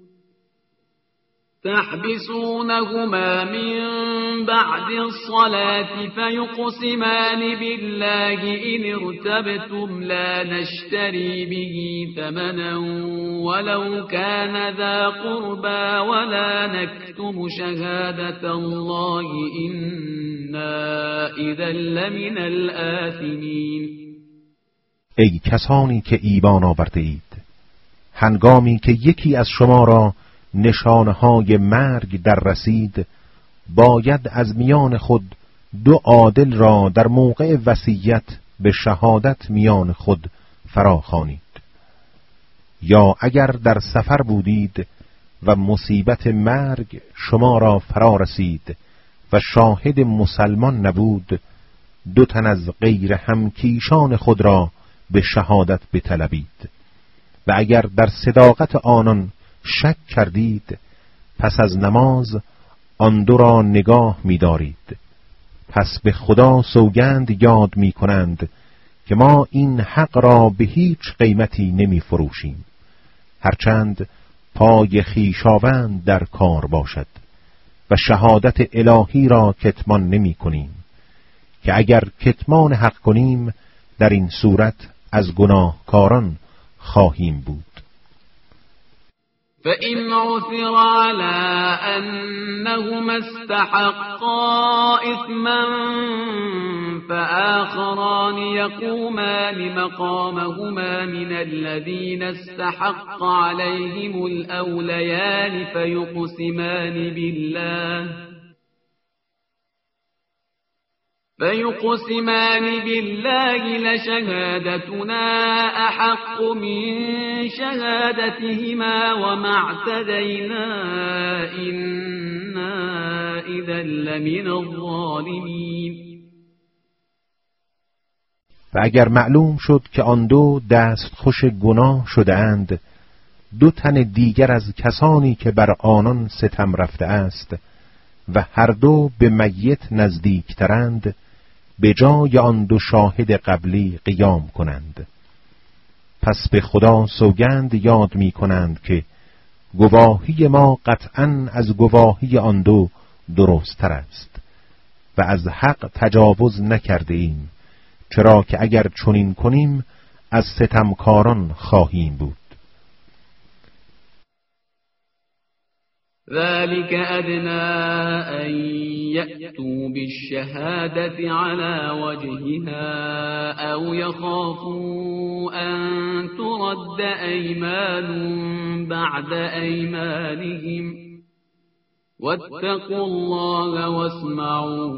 تحبسونهما من بعد الصلاة فيقسمان بالله إن ارتبتم لا نشتري به ثمنا ولو كان ذا قربى ولا نكتم شهادة الله إنا إذا لمن الآثمين. ای کسانی که ایمان آورده اید، هنگامی که یکی از شما را نشانهای مرگ در رسید، باید از میان خود دو عادل را در موقع وصیت به شهادت میان خود فراخوانید. یا اگر در سفر بودید و مصیبت مرگ شما را فرا رسید و شاهد مسلمان نبود، دو تن از غیر همکیشان خود را به شهادت بطلبید. و اگر در صداقت آنان شک کردید، پس از نماز آن دو را نگاه می‌دارید. پس به خدا سوگند یاد می‌کنند که ما این حق را به هیچ قیمتی نمی‌فروشیم، هرچند پای خویشاوند در کار باشد، و شهادت الهی را کتمان نمی‌کنیم که اگر کتمان حق کنیم در این صورت از گناهکاران خواهیم بود. فإن عثر على أنهما استحقا إثما فآخران يقومان مقامهما من الذين استحق عليهم الأوليان فيقسمان بالله لشهادتنا أحق من شهادتهما وما اعتدينا إنا إذا لمن الظالمين. و اگر معلوم شد که آن دو دستخوش گناه شده اند، دو تن دیگر از کسانی که بر آنان ستم رفته است و هر دو به میت نزدیکترند، به جای آن دو شاهد قبلی قیام کنند. پس به خدا سوگند یاد می کنند که گواهی ما قطعاً از گواهی آن دو درست‌تر است و از حق تجاوز نکرده ایم، چرا که اگر چنین کنیم از ستمکاران خواهیم بود. ذلك أدنى أن يأتوا بالشهادة على وجهها أو يخافوا أن ترد أيمان بعد أيمانهم واتقوا الله واسمعوا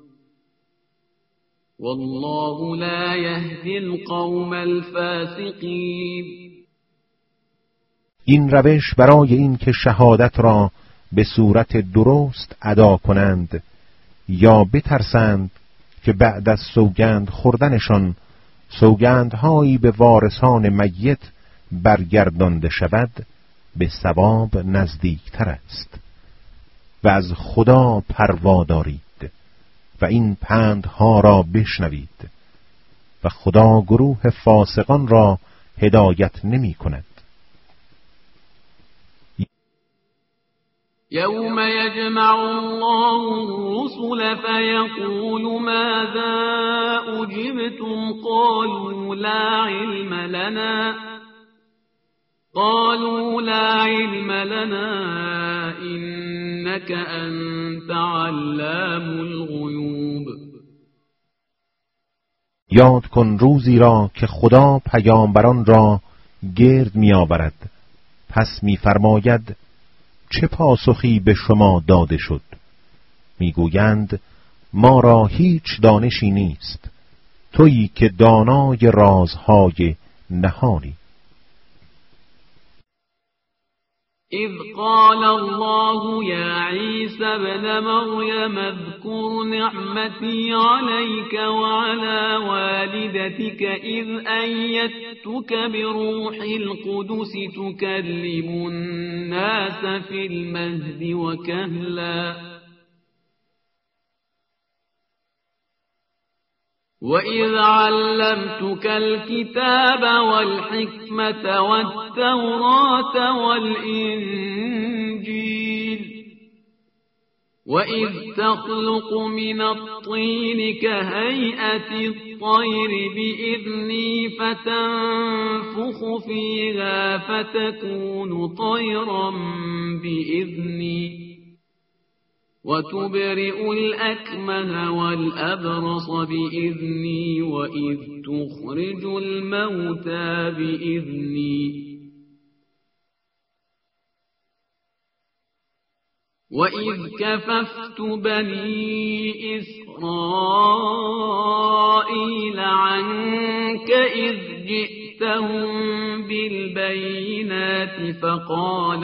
والله لا يهدي القوم الفاسقين. این روش برای این که شهادت را به صورت درست ادا کنند یا بترسند که بعد از سوگند خوردنشان سوگندهایی به وارثان میت برگردانده شود، به ثواب نزدیکتر است. و از خدا پروا دارید و این پندها را بشنوید و خدا گروه فاسقان را هدایت نمی کند. يوم يجمع الله الرسل فيقول ماذا أجبتم قالوا لا علم لنا قالوا لا علم لنا إنك أنت علام الغیوب. یاد کن روزی را که خدا پیامبران را گرد می‌آورد، پس می‌فرماید چه پاسخی به شما داده شد؟ می‌گویند ما را هیچ دانشی نیست، تویی که دانای رازهای نهانی. اذ قال الله يا عيسى ابن مريم اذكر نعمتي عليك وعلى والدتك إذ أيدتك بروح القدس تكلم الناس في المهد وكهلا وَإِذْ عَلَّمْتُكَ الْكِتَابَ وَالْحِكْمَةَ وَالتَّوْرَاةَ وَالْإِنْجِيلَ وَإِذْ تَخْلُقُ مِنَ الطِّينِ كَهَيْئَةِ الطَّيْرِ بِإِذْنِي فَتَنفُخُ فِيهَا فَتَكُونُ طَيْرًا بِإِذْنِي وَتُبْرِئُ الْأَكْمَهَ وَالْأَبْرَصَ بِإِذْنِي وَإِذْ تُخْرِجُ الْمَوْتَى بِإِذْنِي وَإِذْ كَفَفْتُ بَنِي إِسْرَائِيلَ عَنكَ إِذْ جِئْتَهُم بِالْبَيِّنَاتِ فَقَالَ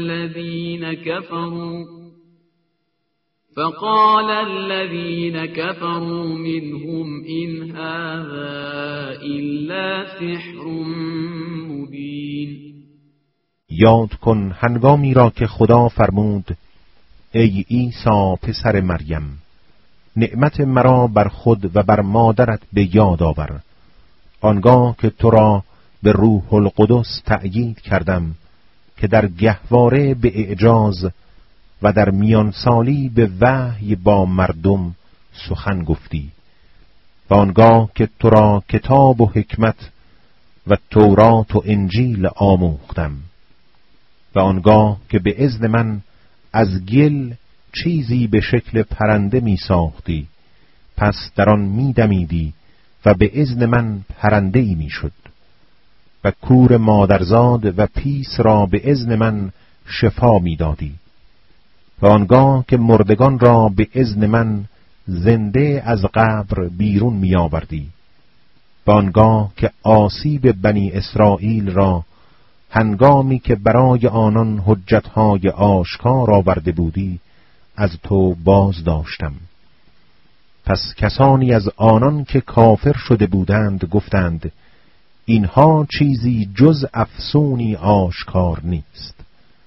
الذين كفروا منهم إن هذا إلا سحر مبين. یاد کن هنگامی را که خدا فرمود ای عیسی پسر مریم، نعمت مرا بر خود و بر مادرت به یاد آور، آنگاه که تو را به روح القدس تأیید کردم که در گهواره به اعجاز و در میان سالی به وحی با مردم سخن گفتی، و آنگاه که تو را کتاب و حکمت و تورات و انجیل آموختم، و آنگاه که به اذن من از گل چیزی به شکل پرنده می ساختی، پس در آن می دمیدی و به اذن من پرنده ای می شد، و کور مادرزاد و پیس را به اذن من شفا می دادی، و آنگاه که مردگان را به اذن من زنده از قبر بیرون می آوردی، و آنگاه که آسیب بنی اسرائیل را هنگامی که برای آنان حجتهای آشکار آورده بودی از تو باز داشتم. پس کسانی از آنان که کافر شده بودند گفتند اینها چیزی جز افسونی آشکار نیست.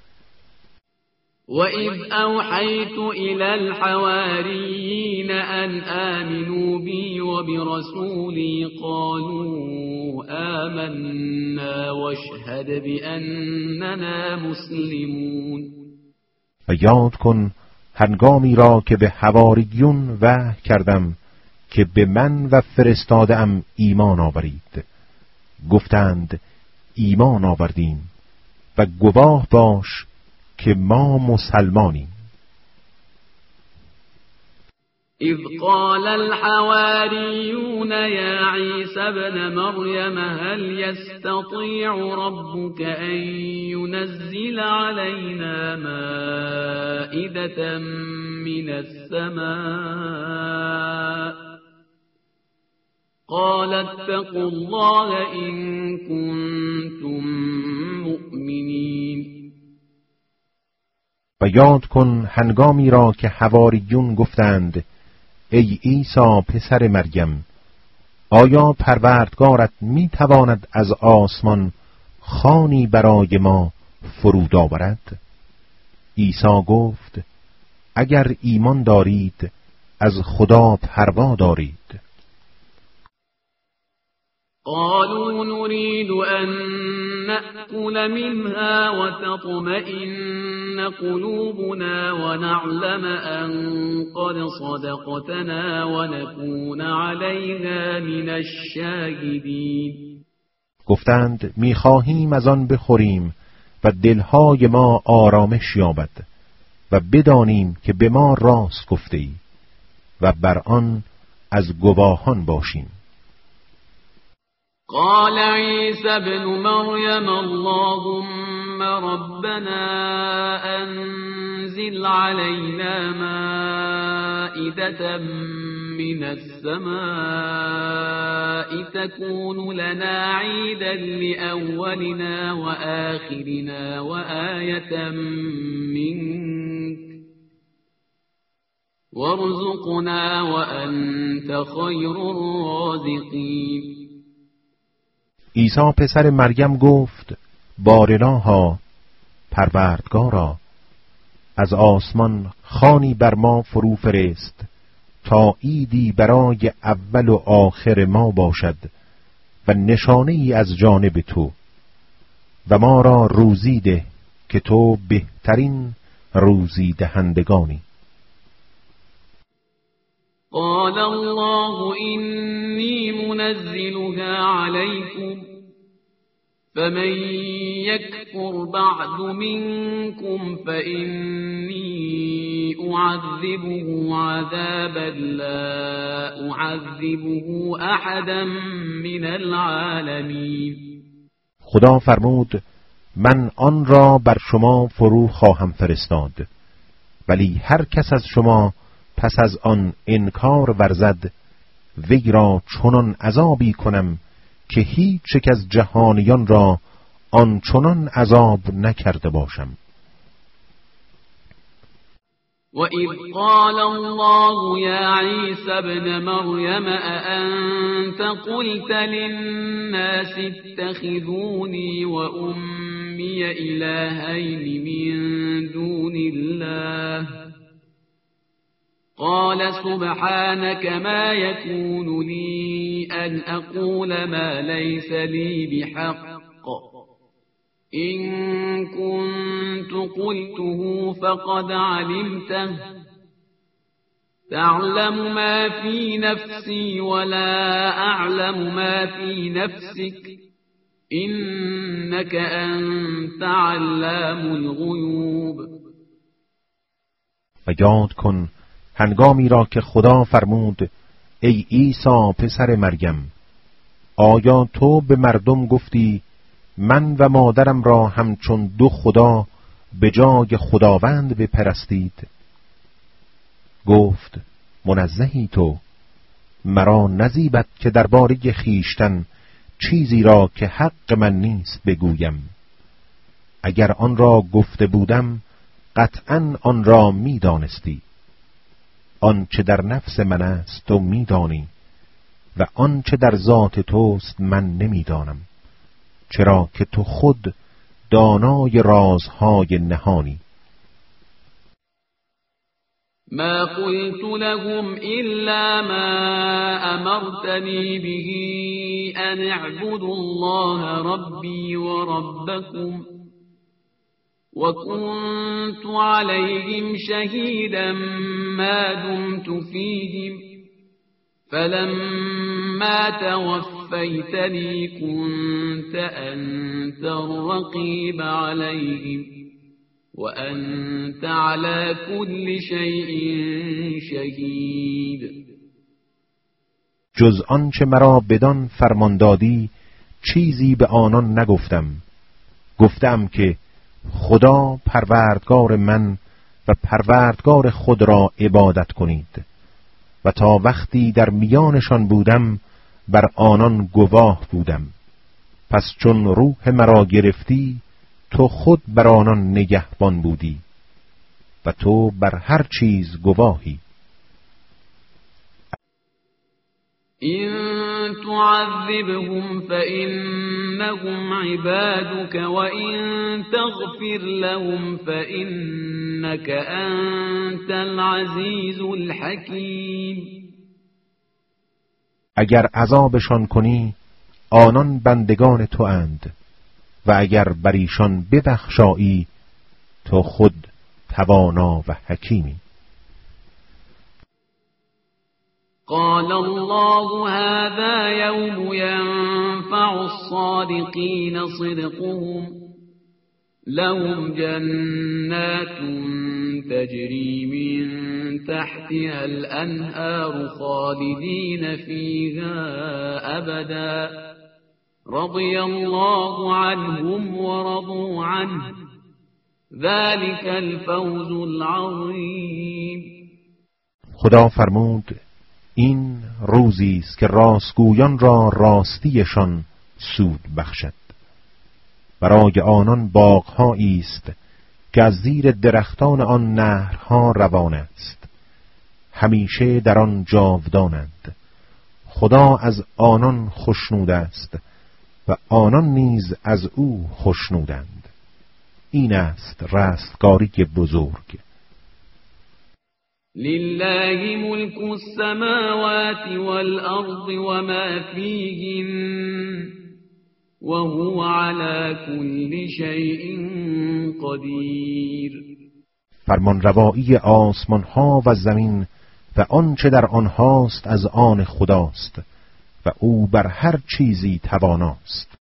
وَإِذْ أَوْحَيْتُ إِلَى الْحَوَارِيِّينَ أَنْ آمِنُوا بِي وَبِرَسُولِي قَالُوا آمَنَّا وَاشْهَدْ بِأَنَّنَا مُسْلِمُونَ. و یاد کن هنگامی را که به حواریون وحی کردم که به من و فرستاده‌ام ایمان آورید، گفتند ایمان آوردیم، و گواه باش که ما مسلمانیم. اذ قال الحواریون یا عیسی ابن مریم هل یستطیع ربک ان ینزل علینا مائدة من السماء قال اتقوا الله ان کنتم مؤمنین. و یاد کن هنگامی را که حواریون گفتند ای عیسی پسر مریم، آیا پروردگارت می تواند از آسمان خوانی برای ما فرود آورد؟ عیسی گفت اگر ایمان دارید از خدا پروا دارید. قالوا نريد أن نأكل منها وتطمئن قلوبنا ونعلم أن قد صدقتنا ونكون عليها من الشاهدين. گفتند می‌خواهیم از آن بخوریم و دلهای ما آرامش یابد و بدانیم که به ما راست گفته‌ای و بر آن از گواهان باشیم. قال عيسى ابن مريم اللهم ربنا أنزل علينا مائدة من السماء تكون لنا عيدا لأولنا وآخرنا وآية منك وارزقنا وأنت خير الرازقين. عیسی پسر مریم گفت بارلاها پروردگارا از آسمان خوانی بر ما فرو فرست تا عیدی برای اول و آخر ما باشد و نشانه ای از جانب تو و ما را روزی ده که تو بهترین روزی دهندگانی. قال الله إني منزلها عليكم فمن يكفر بعد منكم فإني أعذبه عذابا لا أعذبه أحدا من العالمين. خدا فرمود من آن را بر شما فرو خواهم فرستاد، ولی هر کس از شما پس از آن انکار ورزد وی را چنان عذابی کنم که هیچ یک از جهانیان را آنچنان عذاب نکرده باشم. وَإِذْ قَالَ اللَّهُ يَا عِيسَى ابْنَ مَرْيَمَ أَأَنْتَ قُلْتَ لِلنَّاسِ اتَّخِذُونِي وَأُمِّيَ إِلَٰهَيْنِ مِن دُونِ اللَّهِ قال سبحانك ما يكون لي أن أقول ما ليس لي بحق إن كنت قلته فقد علمته تعلم ما في نفسي ولا أعلم ما في نفسك إنك أنت علام الغيوب. و یاد کن هنگامی را که خدا فرمود ای عیسی پسر مریم آیا تو به مردم گفتی من و مادرم را همچون دو خدا به جای خداوند بپرستید؟ گفت منزهی تو، مرا نزیبد که درباره خویشتن چیزی را که حق من نیست بگویم. اگر آن را گفته بودم قطعاً آن را می دانستی. آن چه در نفس من است تو می دانی و آن چه در ذات توست من نمی دانم، چرا که تو خود دانای رازهای نهانی. ما قلت لهم إلا ما أمرتني به أن اعبدوا الله ربي وربكم وكنت عليهم شهيدا ما دمت فيهم فلما توفيتني كنت أنت الرقيب عليهم وأنت على كل شيء شهيد. جز آنچه مرا بدان فرمان دادی چیزی به آنان نگفتم. گفتم که خدا پروردگار من و پروردگار خود را عبادت کنید و تا وقتی در میانشان بودم بر آنان گواه بودم. پس چون روح مرا گرفتی تو خود بر آنان نگهبان بودی و تو بر هر چیز گواهی. إن تعذبهم فإنهم عبادك وإن تغفر لهم فإنك أنت العزيز الحكيم. اگر عذابشان کنی آنان بندگان تو اند و اگر بر ایشان ببخشایی تو خود توانا و حکیمی. قال الله هذا يوم ينفع الصادقين صدقهم لهم جنات تجري من تحتها الأنهار خالدين فيها أبدا رضي الله عنهم ورضوا عنه ذلك الفوز العظیم. خدا فرمود این روزی است که راستگویان را راستیشان سود بخشد. برای آنان باغ‌هایی است که از زیر درختان آن نهرها روان است، همیشه در آن جاودانند. خدا از آنان خوشنود است و آنان نیز از او خوشنودند. این است رستگاری بزرگ. لله ملك السماوات والأرض وما فيهن وهو على كل شيء قدیر. فرمانروایی آسمان ها و زمین و آنچه در آنهاست از آن خداست و او بر هر چیزی تواناست.